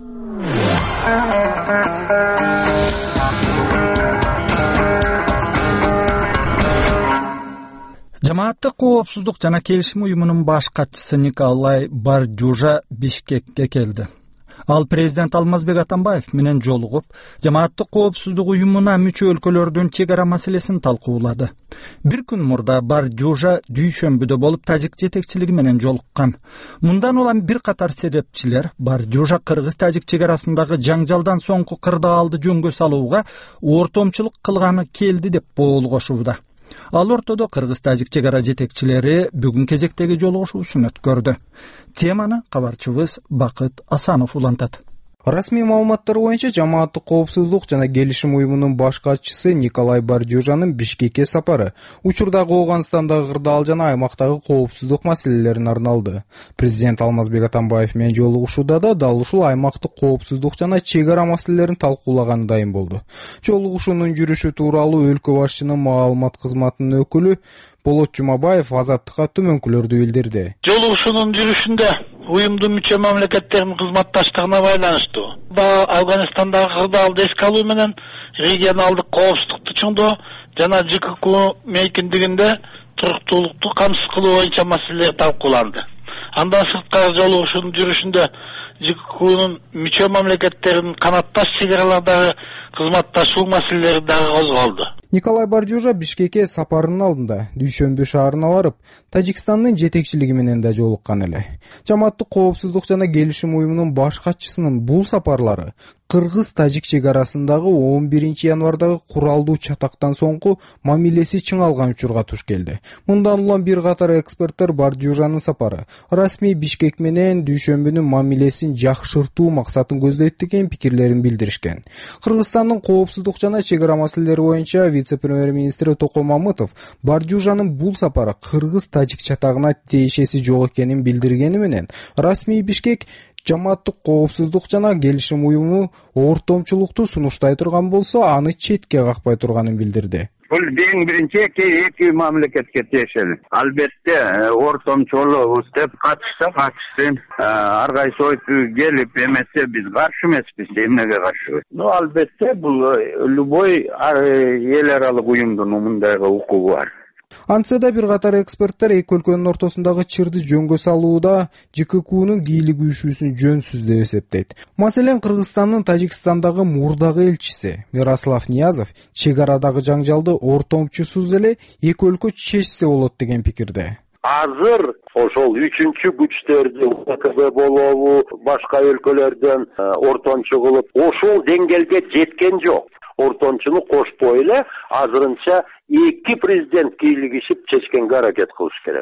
Жамааттык коопсуздук жана келишим уюмунун баш катчысы Николай Бардюжа Бишкекке келди. Ал президент Алмазбек Атамбаев менен жолугуп, жамааттык коопсуздук уюмуна мүчө өлкөлөрдүн чек ара маселесин талкуулады. Бир күн мурда Бардюжа дүйшөмбүдө болуп тажик жетекчилиги менен жолуккан. Мындан улам бир катар себепчилер Бардюжа кыргыз-тажик чек арасындагы жаңжалдан соңку кырдаалды жөнгө салууга ортомчулук кылганы келди деп боол кошууда. Ал ортодо кыргыз-тажик чек ара жетекчилери бүгүн кезектеги жолугушуусун өткөрдү. Теманы кабарчыбыз Бакыт Асанов улантат. Расмий маалыматтар боюнча жамааттык коопсуздук жана келишим уюмунун баш катчысы Николай Бардюжанын Бишкекке сапары учурдагы Ооганстандагы кырдаал жана аймактагы коопсуздук маселелерине арналды. Президент Алмазбек Атамбаев менен жолугушууда да дал ушул аймактык коопсуздук жана чек ара маселелерин талкуулаган дайым болду. Жолугушуунун жүрүшү тууралуу өлкө башчынын маалымат кызматынын өкүлү Болот Жумабаев Азаттыкка төмөнкүлөрдү билдирди. Жолугушуунун жүрүшүндө уюмдун мүчө мамлекеттеринин кызматташтыгына байланыштуу Афганистандагы кырдаалды эске алуу менен регионалдык коопсуздукту чоңдоо жана Ж К К мейкиндигинде туруктуулукту камсыз кылуу боюнча маселелер талкууланды. Андан сырткары жолугушуунун жүрүшүндө Ж К Кнун мүчө мамлекеттеринин канатташ чек аралардагы кызматташуу маселелери дагы козголду. Николай Бардюжа Бишкекке сапарынын алдында Дүйшөмбү шаарына барып, Тажикстандын жетекчилиги менен да жолуккан эле. Жамааттык коопсуздук жана келишим уюмунун баш катчысынын бул сапарлары кыргыз-тажик чек арасындагы он биринчи январдагы куралдуу чатактан соңку мамилеси чыңалган учурга туш келди. Мындан улам бир катар эксперттер Бардюжанын сапары расмий Бишкек менен Дүйшөмбүнүн мамилесин жакшыртуу максатын көздөйт деген пикирлерин билдиришкен. Кыргызстандын коопсуздук жана чек ара маселелери боюнча вице-премьер-министри Токо Мамытов Бардюжанын бул сапары кыргыз-тажик чатагына тиешеси жок экенин билдиргени менен расмий Бишкек жамааттык коопсуздук жана келишим уюму ортомчулукту сунуштай турган болсо, аны четке какпай турганын билдирди. Бул эң биринчи эки мамлекетке тиешелүү. Албетте ортомчулук деп катышса катышсын, ар кайсы ойду келип эмесе биз каршы эмеспиз, эмнеге каршы? Ну албетте бул любой эл аралык уюмдун мындайга укугу бар. Антса да бир катар эксперттер эки өлкөнүн ортосундагы чырды жөнгө салууда Ж К Кнун кийлигүүшүүсүн жөнсүз деп эсептейт. Маселен, Кыргызстандын Тажикстандагы мурдагы элчиси Мирослав Ниязов чек арадагы жаңжалды ортомчусуз эле эки өлкө чечсе болот деген пикирде. Азыр ошол үчүнчү күчтөрдү К К Б болобу, башка өлкөлөрдөн ортомчу кылып, ошол деңгээлге жеткен жок. Ортомчулук кошпой эле азырынча эки президент кийлигишип чечкенге аракет кылыш керек.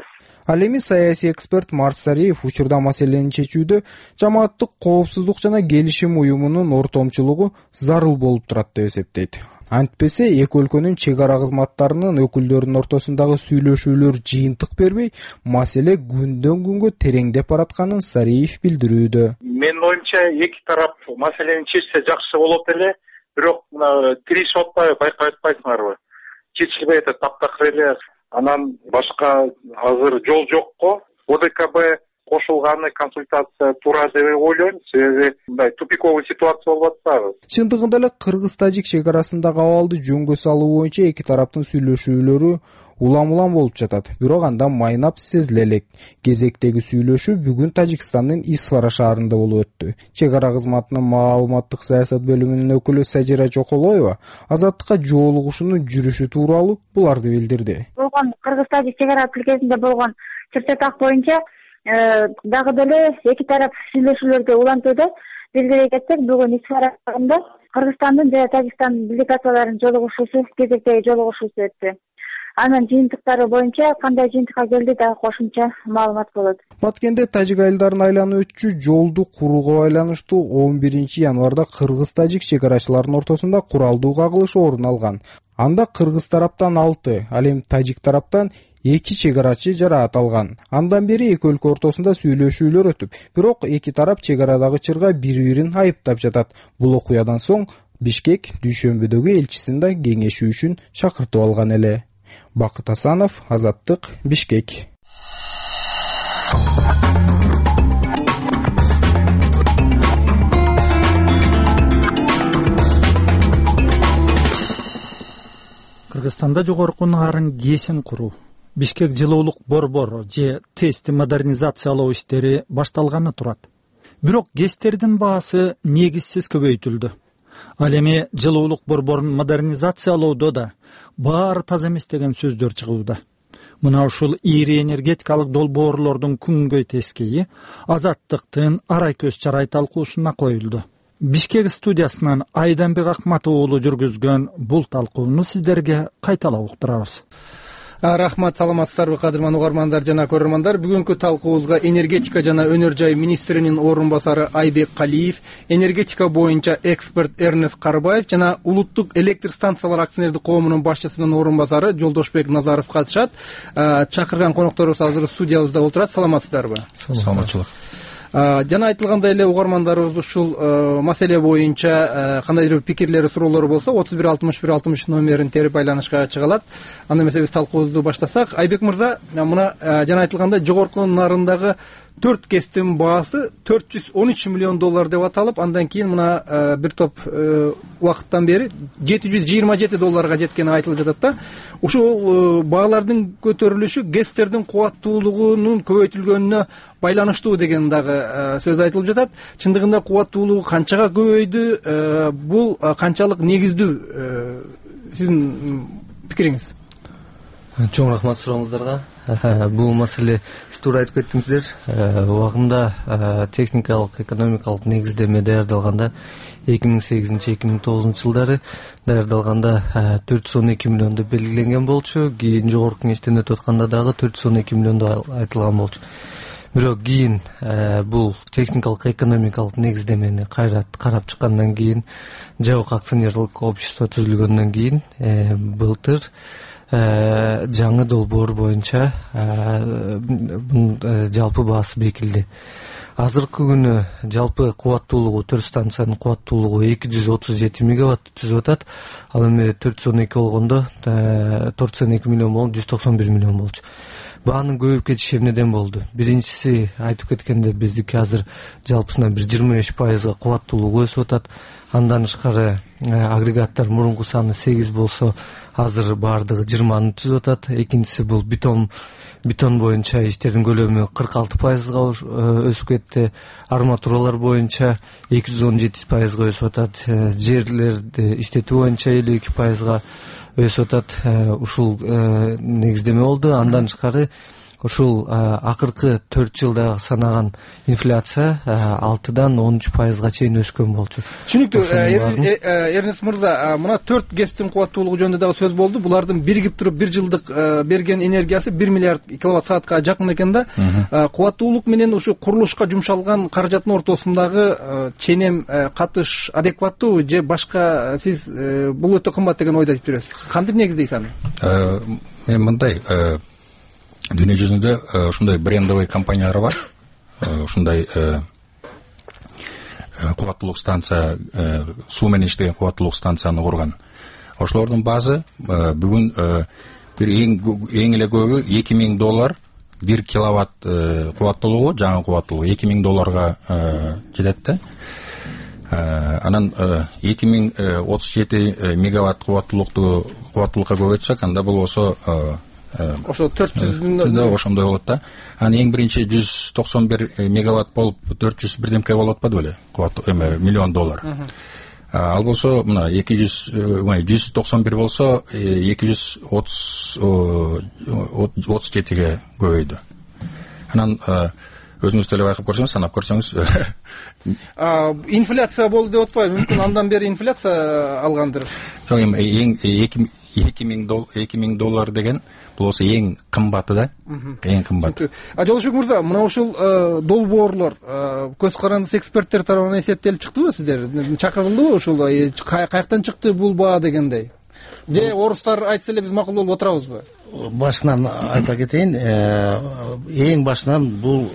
Ал эми саясий эксперт Марс Сариев учурда маселени чечүүдө жамааттык коопсуздук жана келишим уюмунун ортомчулугу зарыл болуп турат деп эсептейт. Антпесе эки өлкөнүн чек ара кызматтарынын өкүлдөрүнүн ортосундагы сүйлөшүүлөр жыйынтык бербей, маселе күндөн күнгө тереңдеп баратканын Сариев билдирүүдө. Менин оюмча эки тарап маселени чечсе жакшы болот эле, бирок мына тирешип атпайбы, байкап атпайсыңарбы? Чечилбей атат таптакыр эле. Анан башка азыр жол жокко. О Д К Б кошулганы консультация туура деп ойлойм, себеби мындай тупиковый ситуация болуп атпайбы. Чындыгында эле кыргыз-тажик чек арасындагы абалды жөнгө салуу боюнча эки тараптын сүйлөшүүлөрү улам-улам болуп жатат. Бирок анда майнап сезиле элек. Кезектеги сүйлөшүү бүгүн Тажикстандын Исфара шаарында болуп өттү. Чек ара кызматынын маалыматтык саясат бөлүмүнүн өкүлү Сажира Жоколоева азаттыкка жоолугушунун жүрүшү тууралуу буларды билдирди. Болгон кыргыз-тажик чек ара тилкесинде болгон чыр-чатак боюнча дагы деле эки тарап сүйлөшүүлөрдү улантууда. Билдире кетсек, бүгүн Исфарада Кыргызстандын жана Тажикстандын делегацияларынын жолугушуусу, кезектеги жолугушуусу өттү. Анын жыйынтыктары боюнча кандай жыйынтыкка келди дагы кошумча маалымат болот. Баткенде тажик айылдарын айлануучу жолду курууга байланыштуу он биринчи январда кыргыз-тажик чек арачыларынын ортосунда куралдуу кагылыш орун алган. Анда кыргыз тараптан алты, ал эми тажик тараптан эки чек арачы жараат алган. Андан бери эки өлкө ортосунда сүйлөшүүлөр өтүп, бирок эки тарап чек арадагы чырга бири-бирин айыптап жатат. Бул окуядан соң Бишкек дүйшөмбүдөгү элчисин да кеңешүү үчүн чакыртып алган эле. Бакыт Асанов, Азаттык, Бишкек. Кыргызстанда жогорку нарын кесин куруу, Бишкек жылуулук борбор же тести модернизациялоо иштери башталганы турат. Бирок гэстердин баасы негизсиз көбөйтүлдү. Ал эми жылуулук борборун модернизациялоодо да баары таза эмес деген сөздөр чыгууда. Мына ушул ири энергетикалык долбоорлордун күнгөй тескейи Азаттыктын арай көз чарай талкуусуна коюлду. Бишкек студиясынан Айданбек Акматов уулу жүргүзгөн бул талкууну сиздерге кайталап уктурабыз. Рахмат, саламатсыздарбы кадырман угармандар жана көрөрмандар. Бүгүнкү талкуубузга энергетика жана өнөр жай министринин орун басары Айбек Калиев, энергетика боюнча эксперт Эрнест Карбаев жана улуттук электр станциялар акционердик коомунун башчысынын орун басары Жолдошбек Назаров катышат. Чакырган конокторубуз азыр студиябызда отурат. Саламатсыздарбы? Саламатчылык. Жана айтылгандай эле угармандарыбыз ушул маселе боюнча кандайдыр бир пикирлери, суроолору болсо отуз бир алтымыш бир алтымыш номерин терип байланышка чыга алат. Анда эмесе биз талкуубузду баштасак. Айбек мырза, мына жана айтылгандай жогорку нарындагы төрт кестин баасы төрт жүз он үч миллион доллар деп аталып, андан кийин мына бир топ убакыттан бери жети жүз жыйырма жети долларга жеткени айтылып жатат да. Ушул баалардын көтөрүлүшү гэстердин кубаттуулугунун көбөйтүлгөнүнө байланыштуу деген дагы сөз айтылып жатат. Чындыгында кубаттуулугу канчага көбөйдү, бул канчалык негиздүү, сиздин пикириңиз? Чоң рахмат сурооңуздарга. Бул маселе сиз туура айтып кеттиңиздер. Убагында техникалык, экономикалык негиздеме даярдалганда эки миң сегизинчи эки миң тогузунчу жылдары даярдалганда төрт жүз он эки миллион деп белгиленген болчу. Кийин жогорку кеңештен өтүп атканда дагы төрт жүз он эки миллион деп айтылган болчу. Бирок кийин бул техникалык, экономикалык негиздемени кайрат карап чыккандан кийин, жабык акционерлик общество түзүлгөндөн кийин былтыр жаңы долбоор боюнча жалпы баасы бекилди. Азыркы күнү жалпы кубаттуулугу, төрт станциянын кубаттуулугу эки жүз отуз жети мегаватт түзүп атат. Ал эми төрт жүз он эки болгондо төрт жүз он эки миллион болуп жүз токсон бир миллион болчу. Баанын көбөйүп кетиши эмнеден болду? Биринчиси, айтып кеткенде, биздики азыр жалпысынан бир жыйырма беш пайызга кубаттуулугу өсүп атат. Андан тышкары агрегаттар мурунку саны сегиз болсо, азыр баардыгы жыйырманы түзүп атат. Экинчиси бул бетон бетон боюнча иштердин көлөмү кырк алты пайызга өсүп кетти. Арматуралар боюнча эки жүз он жети пайызга өсүп атат. Жерлерди иштетүү боюнча элүү эки пайызга өсүп атат. Ушул негиздеме болду. Андан тышкары ушул акыркы төрт жылда санаган инфляция алтыдан он үч пайызга чейин өскөн болчу. Түшүнүктүү. Эрнест мырза, мына төрт ГЭСтин кубаттуулугу жөнүндө дагы сөз болду. Булардын биригип туруп бир жылдык берген энергиясы бир миллиард киловатт саатка жакын экен да. Кубаттуулук менен ушу курулушка жумшалган каражаттын ортосундагы ченем катыш адекваттуу же башка, сиз бул өтө кымбат деген ойдо айтып жүрөсүз. Кантип негиздейсиз аны? Мен мындай, дүйнө жүзүндө ушундай брендовый компаниялар бар. Ушундай кубаттуулук станция, суу менен иштеген кубаттуулук станцияны курган. Ошолордун базы бүгүн бир эң эле көбү эки миң доллар бир киловатт кубаттуулугу, жаңы кубаттуулугу эки миң долларга жетет да. Анан эки миң отуз жети мегаватт кубаттуулукту кубаттуулукка көбөйтсөк, анда бул ошо ошо төрт жүз миң ошондой болот да. Анан эң биринчи жүз токсон бир мегаватт болуп төрт жүз бирдемке болуп атпады беле? Кубат эме миллион доллар. Ал болсо мына эки жүз жүз токсон бир болсо эки жүз отуз жетиге көбөйдү. Анан өзүңүз деле байкап көрсөңүз, санап көрсөңүз. Инфляция болду деп атпайбы? Мүмкүн андан бери инфляция алгандыр. Жок, эми эң эки миң доллар деген бул болсо эң кымбаты да. Эң кымбаты. Жолдошбек мырза, мына ушул долбоорлор көз карандысыз эксперттер тарабынан эсептелип чыктыбы сиздер? Чакырылдыбы ушул каяктан чыкты бул баа дегендей? Же орустар айтса эле биз макул болуп отурабызбы? Башынан айта кетейин, эң башынан бул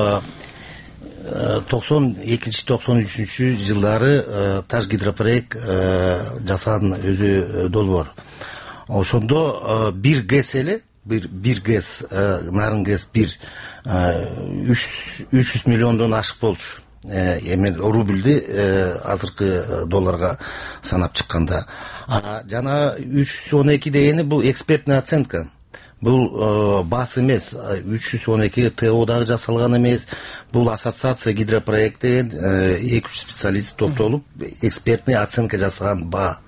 токсон экинчи токсон үчүнчү жылдары Ташгидропроект жасаган өзү долбоор. Ошондо бир ГЭС эле, бир бир ГЭС, Нарын ГЭС бир үч жүз миллиондон ашык болчу. Эми рубльди азыркы долларга санап чыкканда. Жана үч жүз он эки дегени бул экспертный оценка. Бул бас эмес, үч жүз он эки ТО дагы жасалган эмес. Бул ассоциация Гидропроект деген эки жүз специалист топтолуп экспертный оценка жасаган баа.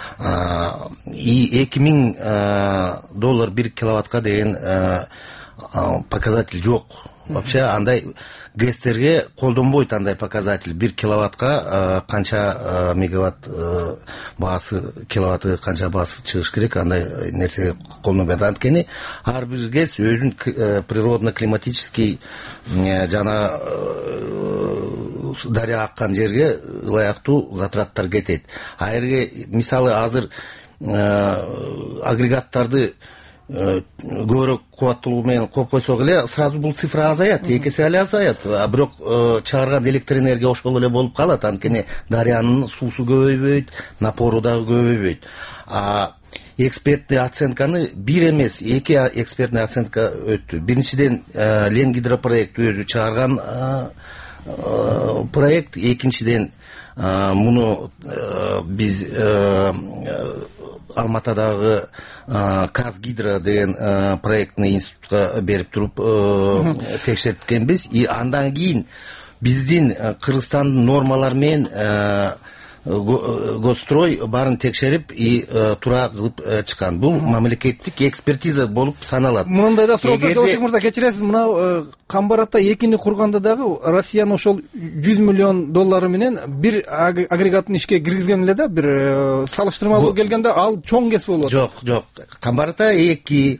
И эки миң доллар бир киловаттка деген показатель жок. Вообще андай ГЭСтерге колдонбойт андай показатель. бир киловаттка канча мегаватт баасы, киловатты канча баасы чыгыш керек, андай нерсеге колдонбойт. Анткени ар бир ГЭС өзүнүн природно-климатический жана дарыя аккан жерге ылайыктуу затраттар кетет. А жерге мисалы азыр агрегаттарды көбүрөөк кубаттуулугу менен коюп койсок эле сразу бул цифра азаят, эки эсе эле азаят. А бирок чыгарган электр энергия ошол эле болуп калат. Анткени дарыянын суусу көбөйбөйт, напору дагы көбөйбөйт. А экспертный оценканы бир эмес, эки экспертный оценка өттү. Биринчиден Ленгидропроект өзү чыгарган проект, экинчиден муну биз Алматадагы Казгидро деген проектный институтка берип туруп текшерткенбиз. И андан кийин биздин Кыргызстандын нормалары менен Госстрой барын текшерип и туура кылып чыккан. Бул мамлекеттик экспертиза болуп саналат. Мындай да суроо, Жолдошбек мырза, кечиресиз, мына Камбаратта экини курганда дагы Россиянын ошол жүз миллион доллары менен бир агрегатын ишке киргизген эле да, бир салыштырмалуу келгенде ал чоң ГЭС болуп атат. Жок, жок. Камбаратта эки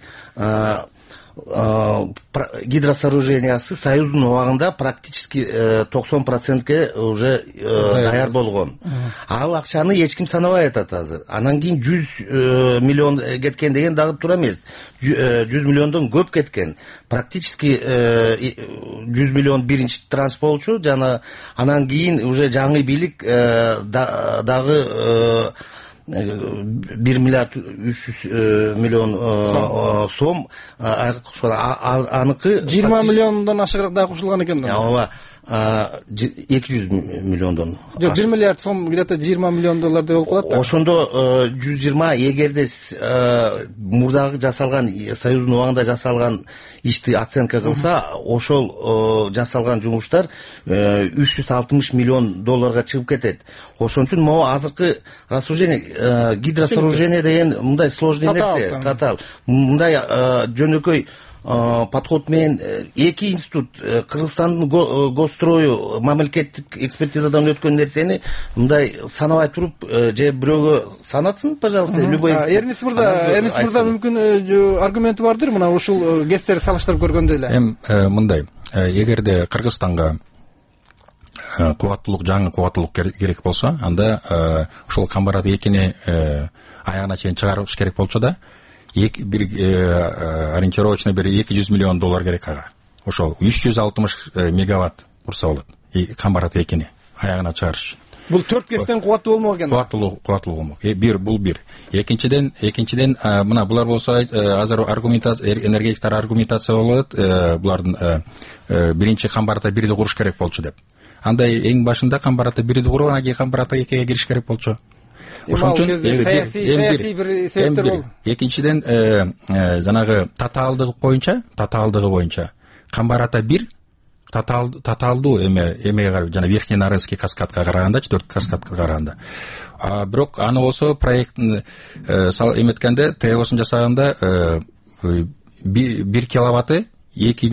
гидросооружениясы Союздун убагында практически токсон процентке уже даяр болгон. Ал акчаны эч ким санабай атат азыр. Анан кийин жүз миллион кеткен деген дагы туура эмес. жүз миллиондон көп кеткен. Практически жүз миллион биринчи транш болчу, жана анан кийин уже жаңы бийлик дагы бир миллиард үч жүз миллион сом аныкы жыйырма миллиондон ашыгыраак да кошулган экен. Ооба, эки жүз миллиондон. Жок, бир миллиард сом где-то жыйырма миллион доллардай болуп калат да. Ошондо жүз жыйырма, эгерде мурдагы жасалган Союздун убагында жасалган ишти оценка кылса, ошол жасалган жумуштар үч жүз алтымыш миллион долларга чыгып кетет. Ошон үчүн могу азыркы рассуждение, гидросооружение деген мындай сложный нерсе, татал. Мындай жөнөкөй подход менен эки институт Кыргызстандын госстрою мамлекеттик экспертизадан өткөн нерсени мындай санабай туруп же бирөөгө санатсын, пожалуйста, любой Эрнис мырза, Эрнис мырза мүмкүн аргументи бардыр мына ушул кестерди салыштырып көргөндө эле. Эми мындай, эгерде Кыргызстанга кубаттуулук, жаңы кубаттуулук керек болсо, анда ушул Камбарат экини аягына чейин чыгарыш керек болчу да, бир ориентировочно бир эки жүз миллион доллар керек ага. Ошол үч жүз алтымыш мегаватт курса болот. Камбарат экини аягына чыгарыш үчүн. Бул төрт кестен кубаттуу болмок экен. Кубаттуулук, кубаттуулук болмок. Бир бул бир. Экинчиден, экинчиден мына булар болсо азыр аргументация, энергетиктер аргументация болот, булардын биринчи Камбарата бирди куруш керек болчу деп. Андай эң башында Камбарата бирди куруп, анан кийин Камбарата экиге кириш керек болчу. Ошон үчүн саясий бир себептер болду. Экинчиден жанагы татаалдыгы боюнча, татаалдыгы боюнча Камбарата бир татаалдуу эме эмеге жана Верхний Нарынский каскадка караганда, төрт каскадка караганда. А бирок аны болсо проекттин эметкенде, теосун жасаганда бир киловатты эки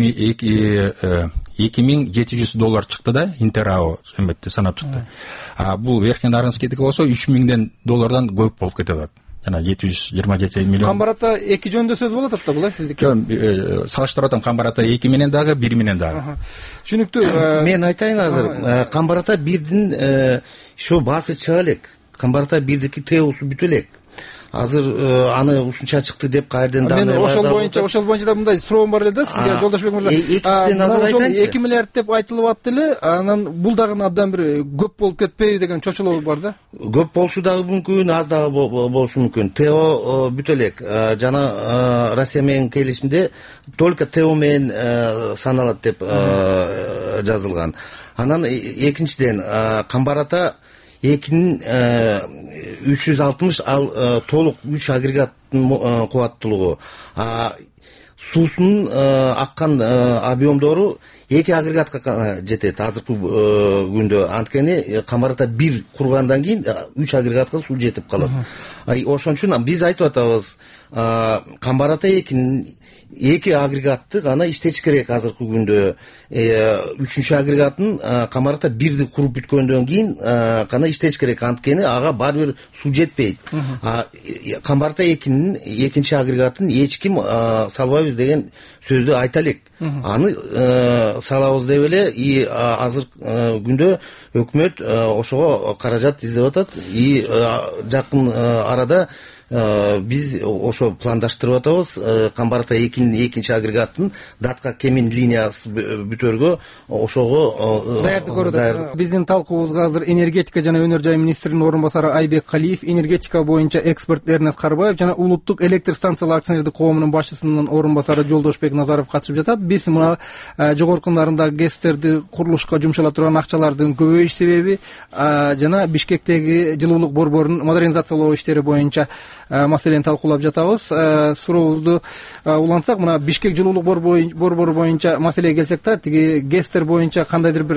миң жети жүз доллар чыкты да, Интерао эметти санап чыкты. А бул Верхний Нарынскийдики болсо үч миңден доллардан көп болуп кетет. Жана жети жүз жыйырма жети миллион. Камбарата эки жөнүндө сөз болот атта булай сиздики? Салыштырып атам, Камбарата эки менен дагы, бир менен дагы. Түшүнүктүү. Мен айтайын азыр, Камбарата бирдин шо баасы чыга элек. Камбарата бирдики теосу бүтө элек. Азыр аны ушунча чыкты деп кайерден да. Мен ошол боюнча, ошол боюнча да мындай суроом бар эле да сизге, Жолдошбек мырза. Экинчиден азыр айтайынчы. эки миллиард деп айтылып атты эле, анан бул дагы абдан бир көп болуп кетпейби деген чочулоо бар да. Көп болушу дагы мүмкүн, аз дагы болушу мүмкүн. ТЭО бүтө элек. Жана Россия менен келишимде только ТЭО менен саналат деп жазылган. Анан экинчиден Камбарата экинин үч жүз алтымыш ал толук үч агрегаттын кубаттуулугу. Суусунун аккан объемдору эки агрегатка жетет азыркы күндө. Анткени Камбарата бир кургандан кийин үч агрегатка суу жетип калат. Ошон үчүн биз айтып атабыз, Камбарата экинин эки агрегатты гана иштетиш керек азыркы күндө. Үчүнчү агрегатын Камбарата бирди куруп бүткөндөн кийин гана иштетиш керек. Анткени ага баары бир суу жетпейт. Камбарата экинин экинчи агрегатын эч ким салбайбыз деген сөздү айта элек. Аны салабыз деп эле, и азыркы күндө өкмөт ошого каражат издеп атат. И жакын арада биз ошо пландаштырып атабыз. Камбарата экинин экинчи агрегатын датка кемин линиясы бүтөргө ошого даярдык көрүп. Биздин талкуубузга азыр энергетика жана өнөр жай министринин орун басары Айбек Калиев, энергетика боюнча эксперт Эрнес Карбаев жана улуттук электр станциялар акционердик коомунун башчысынын орун басары Жолдошбек Назаров катышып жатат. Биз мына жогоркундарында ГЭСтерди курулушка жумшала турган акчалардын көбөйүш себеби жана Бишкектеги жылуулук борборун модернизациялоо иштери боюнча маселени талкуулап жатабыз. Сурообузду улантсак, мына Бишкек жылуулук борбору боюнча маселеге келсек да, тиги ГЭСтер боюнча кандайдыр бир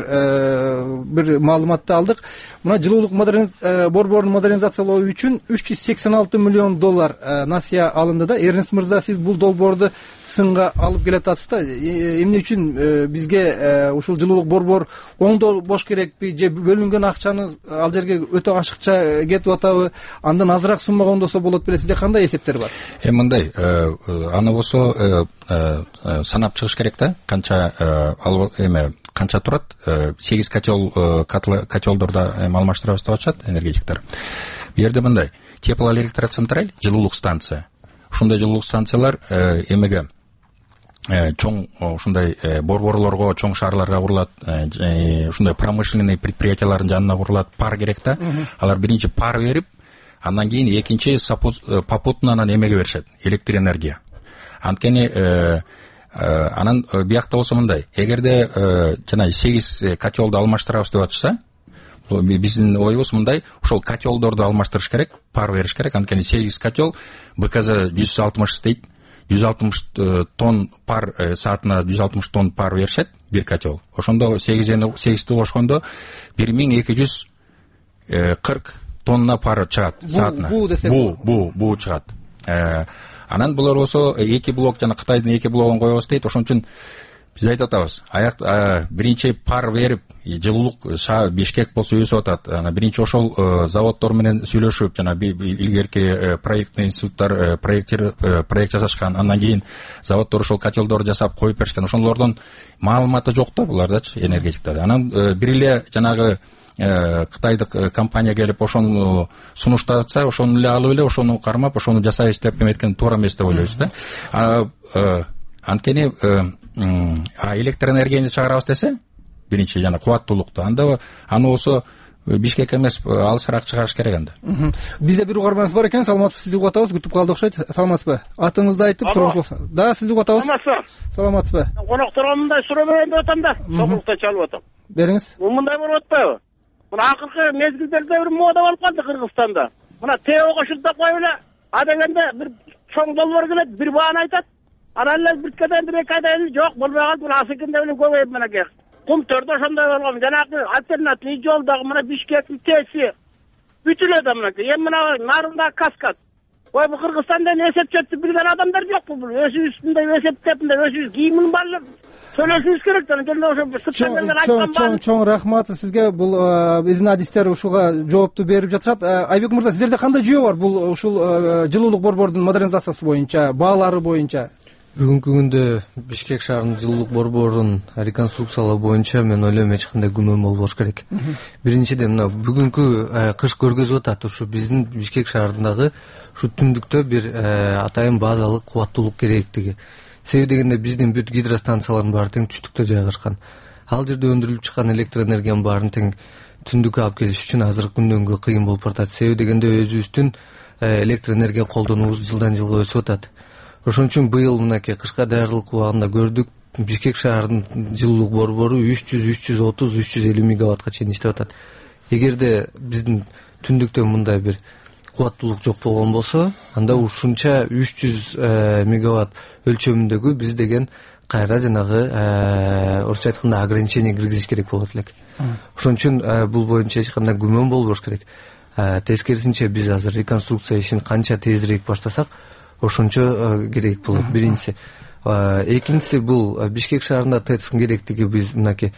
бир маалыматты алдык. Мына жылуулук борборун модернизациялоо үчүн үч жүз сексен алты миллион доллар насыя алынды да. Эрнес мырза, сиз бул долбоорду сынга алып келатасыз да. Эмне үчүн бизге ушул жылуулук борбор оңдо бош керекпи же бөлүнгөн акчаны ал жерге өтө ашыкча кетип атабы? Андан азыраак суммага оңдосо болот беле? Сизде кандай эсептер бар? Эми мындай, аны болсо санап чыгыш керек да, канча ал эме канча турат. сегиз котел котелдордо алмаштырабыз деп атышат энергетиктер. Бу жерде мындай, теплоэлектроцентраль, жылуулук станция. Ушундай жылуулук станциялар эмеге чоң ушундай борборлорго, чоң шаарларга курулат, ушундай промышленный предприятиялардын жанына курулат, пар керек да. Алар биринчи пар берип, андан кийин экинчи попутно анан эмеге беришет, электр энергия. Анткени анан биякта болсо мындай, эгерде жана сегиз котелду алмаштырабыз деп атышса, биздин оюбуз мындай, ошол котелдорду алмаштырыш керек, пар бериш керек. Анткени сегиз котел БКЗ жүз алтымыш дейт, жүз алтымыш тонн пар, саатына жүз алтымыш тонн пар беришет бир котел. Ошондо сегизди кошкондо бир миң эки жүз кырк тонна пар чыгат саатына. Бу десек, бу бу бу чыгат. Анан булар болсо эки блок жана Кытайдын эки блогун коебуз дейт. Ошон үчүн биз айтып атабыз, аяк биринчи пар берип, жылуулук Бишкек болсо өсүп атат. Анан биринчи ошол заводдор менен сүйлөшүп, жана илгерки проекттик институттар проекттер проект жасашкан. Андан кийин заводдор ошол котелдор жасап коюп беришкен. Ошолордун маалыматы жок да булардачы, энергетиктерде. Анан бир эле жанагы Кытайдык компания келип ошону сунуштатса, ошону эле алып эле, ошону кармап, ошону жасайбыз деп эметкен туура эмес деп ойлойбуз да. Анткени электр энергияны чыгарабыз десе, биринчи жана кубаттуулукту, анда аны болсо Бишкек эмес, алысыраак чыгарыш керек анда. Бизде бир угарманыбыз бар экен, саламатсызбы, сизди угуп атабыз, күтүп калды окшойт. Саламатсызбы? Атыңызды айтып сурооңуз болсо. Да, сизди угуп атабыз. Саламатсызбы? Саламатсызбы? Конокторго мындай суроо берейин деп атам да, сокулукта чалып атам. Бериңиз. Бул мындай болуп атпайбы? Мына акыркы мезгилдерде бир мода болуп калды Кыргызстанда. Мына ТО кошултуп коюп эле, а дегенде бир чоң долбоор келет, бир бааны айтат. Анан эле биткеден бир эки айдан кийин жок, болбой калды, бул асыкында эле көбөйүп менеке. Кумтөрдө ошондой болгон. Жанагы альтернативный жолдогу мына Бишкектин теси бүтүлөт менеке. Эми мына нарында каскад. Ой, бул Кыргызстанда эсепчетти билген адамдар жокпу? Бул өзүбүз мындай эсептеп, мындай өзүбүз кийимин баары төлөшүбүз керек да. Жөн ошо сырттан келген айткан чоң чоң рахмат сизге. Бул биздин адистер ушуга жоопту берип жатышат. Айбек мырза, сиздерде кандай жүйө бар бул ушул жылуулук борбордун модернизациясы боюнча, баалары боюнча? Бүгүнкү күндө Бишкек шаарынын жылуулук борборун реконструкциялоо боюнча мен ойлойм эч кандай күмөн болбош керек. Биринчиден, мына бүгүнкү кыш көргөзүп атат, ушу биздин Бишкек шаарындагы ушу түндүктө бир атайын базалык кубаттуулук керектиги. Себеби дегенде биздин бүт гидростанциялардын баары тең түштүктө жайгашкан. Ал жерде өндүрүлүп чыккан электр энергиянын баарын тең түндүккө алып келиш үчүн азыркы күндөнгө кыйын болуп баратат. Себеби дегенде өзүбүздүн электр энергия колдонуубуз жылдан жылга өсүп атат. Ошон үчүн быйыл мынакей кышка даярдык убагында көрдүк, Бишкек шаарынын жылуулук борбору үч жүз үч жүз отуз үч жүз элүү мегаваттка чейин иштеп атат. Эгерде биздин түндүктө мындай бир кубаттуулук жок болгон болсо, анда ушунча үч жүз мегаватт өлчөмүндөгү биз деген кайра жанагы орусча айтканда ограничение киргизиш керек болот элек. Ошон үчүн бул боюнча эч кандай күмөн болбош керек. Тескерисинче биз азыр реконструкция ишин канча тезирээк баштасак, ошончо керек болот. Биринчиси. Экинчиси, бул Бишкек шаарында ТЭЦтин керектиги биз мынакей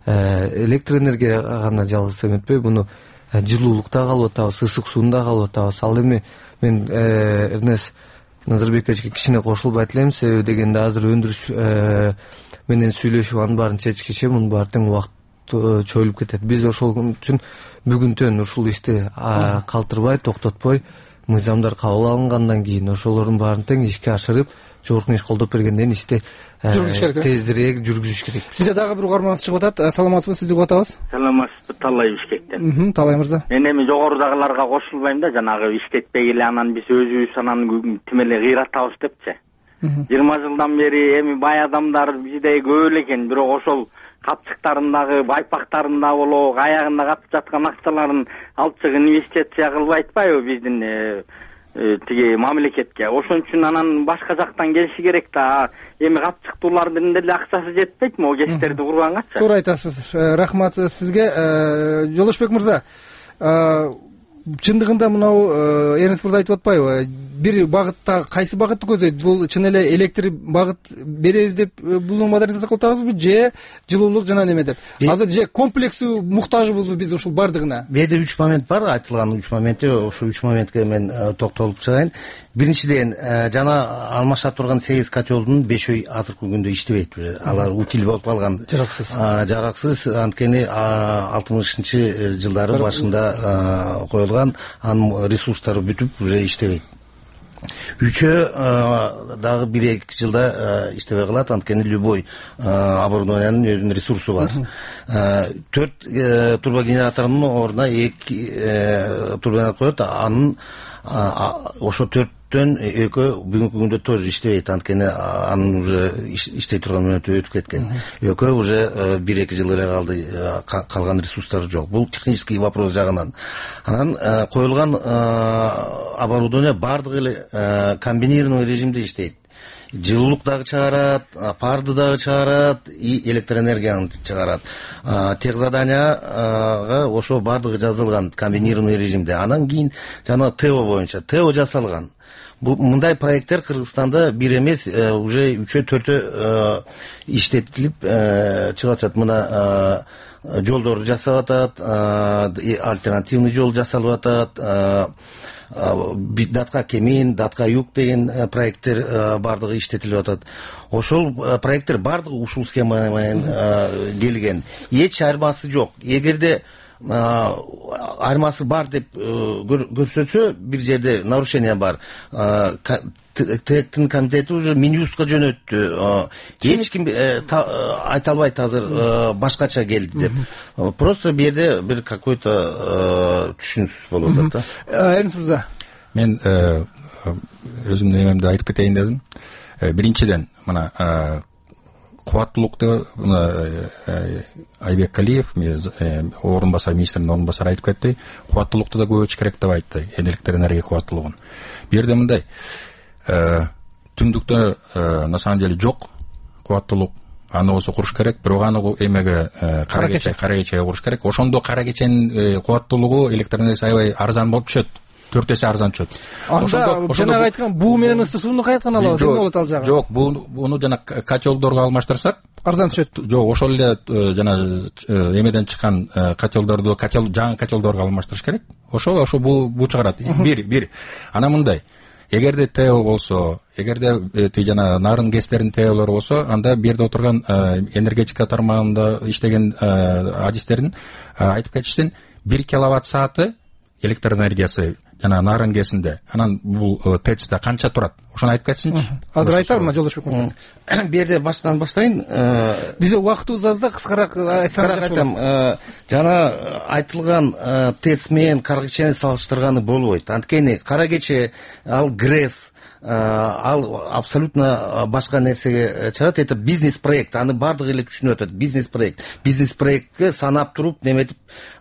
электр энергия гана жалгыз эметпей, буну жылуулукта калып атабыз, ысык суунда калып атабыз. Ал эми мен Эрнес Назарбековичке кичине кошулуп айта элем, себеби дегенде азыр өндүрүш менен сүйлөшүп анын баарын чечкиче мунун баары тең убакыт чоюлуп кетет. Биз ошол үчүн бүгүнтөн ушул ишти калтырбай, токтотпой, мыйзамдар кабыл алынгандан кийин ошолордун баарын тең ишке ашырып, жогорку иш колдоп бергенден ишти тезирээк жүргүзүш керек. Бизде дагы бир угарманыбыз чыгып атат. Саламатсызбы, сизди угуп атабыз. Саламатсызбы, Талай Бишкектен. Талай мырза. Мен эми жогорудагыларга кошулбайм да, жанагы иштетпей эле анан биз өзүбүз анан тим эле кыйратабыз депчи. жыйырма жылдан бери эми бай адамдар бизде көп эле экен, бирок ошол капчыктарындагы, байпактарында болобу, аягында катып жаткан акчаларын алып чыгып инвестиция кылбай атпайбы биздин тиги мамлекетке. Ошон үчүн анан башка жактан келиши керек да. Эми капчыктуулардын деле акчасы жетпейт могу кечтерди кургангачы. Туура айтасыз. Рахмат сизге. Жолошбек мырза, чындыгында мынау Эрнес мырза айтып атпайбы? Бир багытта кайсы багытты көзөйт? Бул чын эле электр багыт беребиз деп буну модернизация кылып атабызбы, же жылуулук жана неме деп? Азыр же комплексүү муктажбызбы биз ушул бардыгына? Беде үч момент бар, айтылган үч моменти. Ошол үч моментке мен токтолуп чыгайын. Биринчиден, жана алмашат турган сегиз котелдун бешөө азыркы күндө иштебейт. Алар утил болуп калган. Жараксыз. Жараксыз, анткени алтымышынчы жылдары башында коюлган, анын ресурстары бүтүп уже иштебейт. Үчөө дагы бир эки жылда иштебей калат, анткени любой оборудованиянын өзүнүн ресурсу бар. Төрт турбогенератордун ордуна эки турбогенератор коет, анын ошо төрттөн экөө бүгүнкү күндө тоже иштебейт, анткени анын уже иштей турган мөөнөтү өтүп кеткен. Экөө уже бир эки жыл эле калды, калган ресурстары жок. Бул технический вопрос жагынан. Анан коюлган оборудование бардыгы эле комбинированный режимде иштейт. Жылуулук дагы чыгарат, парды дагы чыгарат, и электроэнергияны чыгарат. Тех заданияга ошо бардыгы жазылган комбинированный режимде. Анан кийин жана ТО боюнча ТО жасалган. бул мындай проекттер Кыргызстанда бир эмес, уже үчөө төртөө иштетилип чыгып атат. Мына жолдорду жасап атат, альтернативный жол жасалып атат, датка кемин, датка юг деген проекттер бардыгы иштетилип атат. Ошол проекттер бардыгы ушул схема менен келген. Эч айырмасы жок. Эгерде айырмасы бар деп көрсөтсө, бир жерде нарушение бар. Тектин комитети уже Минюстка жөнөттү. Эч ким айта албайт азыр башкача келди деп. Просто бу жерде бир какой-то түшүнүксүз болуп атат да. Эрнст мырза, мен өзүмдүн эмемди айтып кетейин дедим. Биринчиден, мына кубаттуулукту Айбек Калиев, орун басар, министрдин орун басары айтып кетти. Кубаттуулукту да көбөйтүш керек деп айтты, электр энергия кубаттуулугун. Бу жерде мындай, түндүктө на самом деле жок кубаттуулук. Аны болсо куруш керек, бирок аны эмеге кара кече, кара кечеге куруш керек. Ошондо кара кеченин кубаттуулугу электр энергиясы аябай арзан болуп түшөт. төрт эсе арзан түшөт. Анда жанагы айткан буу менен ыссы сууну кайткан алабыз, эмне болот ал жагы? Жок, буну жана котелдорго алмаштырсак арзан түшөт. Жок, ошол эле жана эмеден чыккан котелдорду котел жаңы котелдорго алмаштырыш керек. Ошо ошо бул бул чыгарат. Бир, бир. Ана мындай. Эгерде ТЭО болсо, эгерде ти жана нарын гэстердин ТЭОлору болсо, анда бу жерде отурган энергетика тармагында иштеген адистердин айтып кетишсин, бир киловатт сааты электр энергиясы жана нарын гэсинде. Анан бул ТЭЦте канча турат? Ошону айтып кетсинчи. Азыр айтармын, Жолдошбек мырза. Бу жерде баштан баштайын. Бизде убактыбыз аз да, кыскараак айтсам. Жана айтылган ТЭЦ менен кара кечени салыштырганы болбойт. Анткени кара кече ал ГРЭС, ал абсолютно башка нерсеге чыгат. Это бизнес проект, аны бардыгы эле түшүнүп атат. Бизнес проект. Бизнес проектке санап туруп неметип,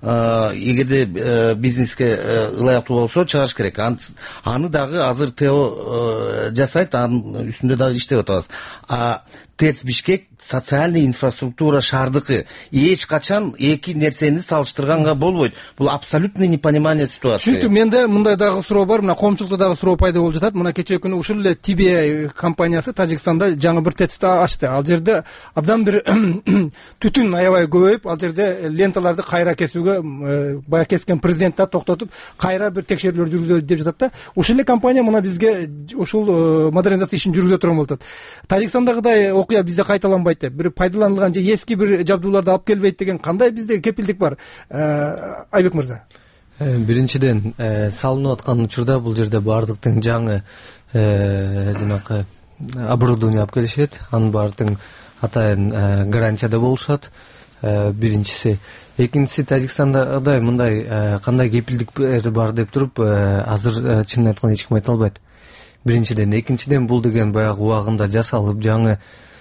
эгерде бизнеске ылайыктуу болсо чыгарыш керек. Аны дагы азыр ТЭО жасайт, анын үстүндө дагы иштеп атабыз. А ТЭЦ Бишкек социальный инфраструктура шаардыкы. Эч качан эки нерсени салыштырганга болбойт. Бул абсолютный непонимание ситуации. Чүнкү менде мындай дагы суроо бар, мына коомчулукта дагы суроо пайда болуп жатат. Мына кечээ күнү ушул эле Тибе компаниясы Тажикстанда жаңы бир ТЭЦти ачты. Ал жерде абдан бир түтүн аябай көбөйүп, ал жерде ленталарды кайра кесүүгө бая кескен президент да токтотуп, кайра бир текшерүүлөр жүргүзөлүт деп жатат да. Ушул эле компания мына бизге ушул модернизация ишин жүргүзө турган болуп атат. Тажикстандагыдай окуя бизде кайталанбайт деп, бир пайдаланылган же эски бир жабдууларды алып келбейт деген кандай бизде кепилдик бар? Айбек мырза. Биринчиден, салынып аткан учурда бул жерде бардыктын жаңы жанакы оборудование алып келишет, анын бардыгын атайын гарантияда болушат. Биринчиси. Экинчиси, Тажикстандагыдай мындай кандай кепилдик бар деп туруп азыр чынын айтканда эч ким айта албайт. Биринчиден, экинчиден бул деген баягы убагында жасалып жаңы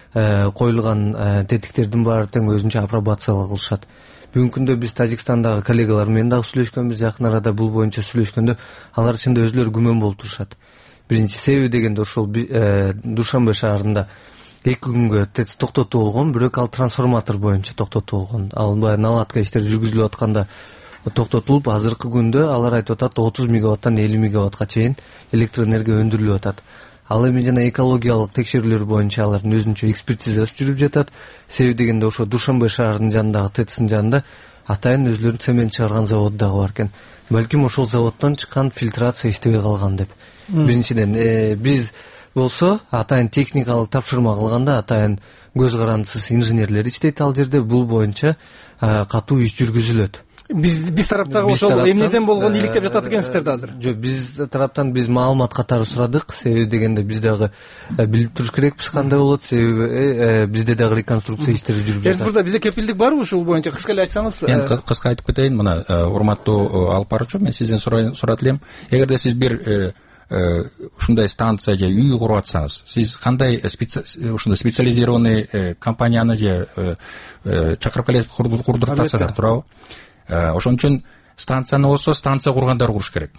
коюлган тетиктердин баарын өзүнчө апробациялап кылышат. Бүгүнкү күндө биз Тажикстандагы коллегалар менен дагы сүйлөшкөнбүз, жакын арада бул боюнча сүйлөшкөндө алар ичинде өзүлөрү күмөн болуп турушат. Биринчи себеби дегенде ошол Душанбе шаарында эки күнгө ТЭЦ токтотуу болгон, бирок ал трансформатор боюнча токтотуу болгон. Ал баягы наладка иштери жүргүзүлүп атканда токтотулуп, азыркы күндө алар айтып атат отуз мегаваттан элүү мегаваттка чейин электр энергия өндүрүлүп атат. Ал эми жана экологиялык текшерүүлөр боюнча алардын өзүнчө экспертизасы жүрүп жатат. Себеби дегенде ошо Душанбе шаарынын жанындагы ТЭЦтин жанында атайын өзүлөрүнүн цемент чыгарган заводу дагы бар экен. Балким ошол заводдон чыккан фильтрация иштебей калган деп. Биринчиден, биз болсо атайын техникалык тапшырма кылганда атайын көз карандысыз инженерлер иштейт ал жерде, бул боюнча катуу иш жүргүзүлөт. Биз биз тараптагы ошол эмнеден болгон илик деп жатат экенсиздер да азыр? Жок, биз тараптан биз маалымат катары сурадык. Себеби дегенде биз дагы билип туруш керекпиз кандай болот, себеби бизде дагы реконструкция иштери жүрүп жатат. Эрнст мырза, бизде кепилдик барбы ушул боюнча? Кыска эле айтсаңыз. Мен кыска айтып кетейин. Мына, урматтуу алып баруучу, мен сизден сурат элем. Эгерде сиз бир ушундай станция же үй куруп атсаңыз, сиз кандай ушундай специализированный компанияны же чакырып келип курдуртасыздар, туурабы? Ошон үчүн станцияны болсо станция кургандар куруш керек.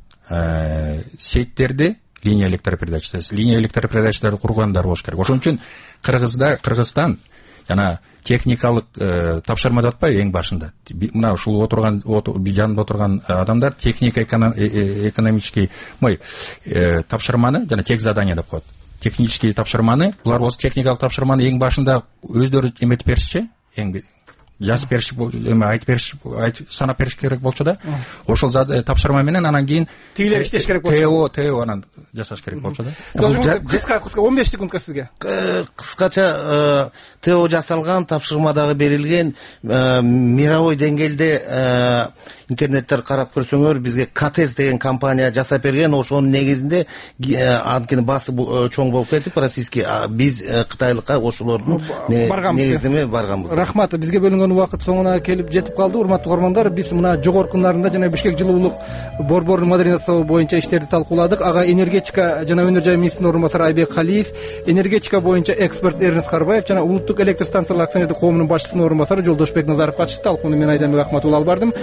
Сеттерди линия электропередачасы, линия электропередачаларды кургандар болуш керек. Ошон үчүн Кыргызда, Кыргызстан жана техникалык тапшырма деп атпайбы эң башында. Мына ушул отурган жанында отурган адамдар техника экономический мой тапшырманы жана тех задание деп коет. Технический тапшырманы, булар болсо техникалык тапшырманы эң башында өздөрү эметип беришчи, эң жазып бериш, эме айтып бериш, санап бериш керек болчу да. Ошол тапшырма менен анан кийин тигилер иштеш керек болчу. ТО, ТО анан жасаш керек болчу да. Кыска, кыска он беш секундка сизге. Кыскача ТО жасалган, тапшырмадагы берилген, мировой деңгээлде интернеттер карап көрсөңөр, бизге Катез деген компания жасап берген, ошонун негизинде анткени басы чоң болуп кетип, российский биз кытайлыкка ошолордун негиздеме барганбыз. Рахмат, бизге бөлүнгөн убакыт соңуна келип жетип калды. Урматтуу угармандар, биз мына жогоркундарында жана Бишкек жылуулук борборун модернизациялоо боюнча иштерди талкууладык. Ага энергетика жана өнөр жай министринин орун басары Айбек Калиев, энергетика боюнча эксперт Эрнест Карбаев жана улуттук электр станциялар акционердик коомунун башчысынын орун басары Жолдошбек Назаров катышты. Талкууну мен Айданбек Акматулла алып бардым.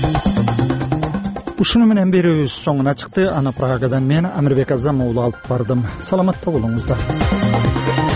Ушуну менен берүүбүз соңуна чыкты. Аны Прагадан мен Амирбек Азам уулу алып бардым. Саламатта болуңуздар.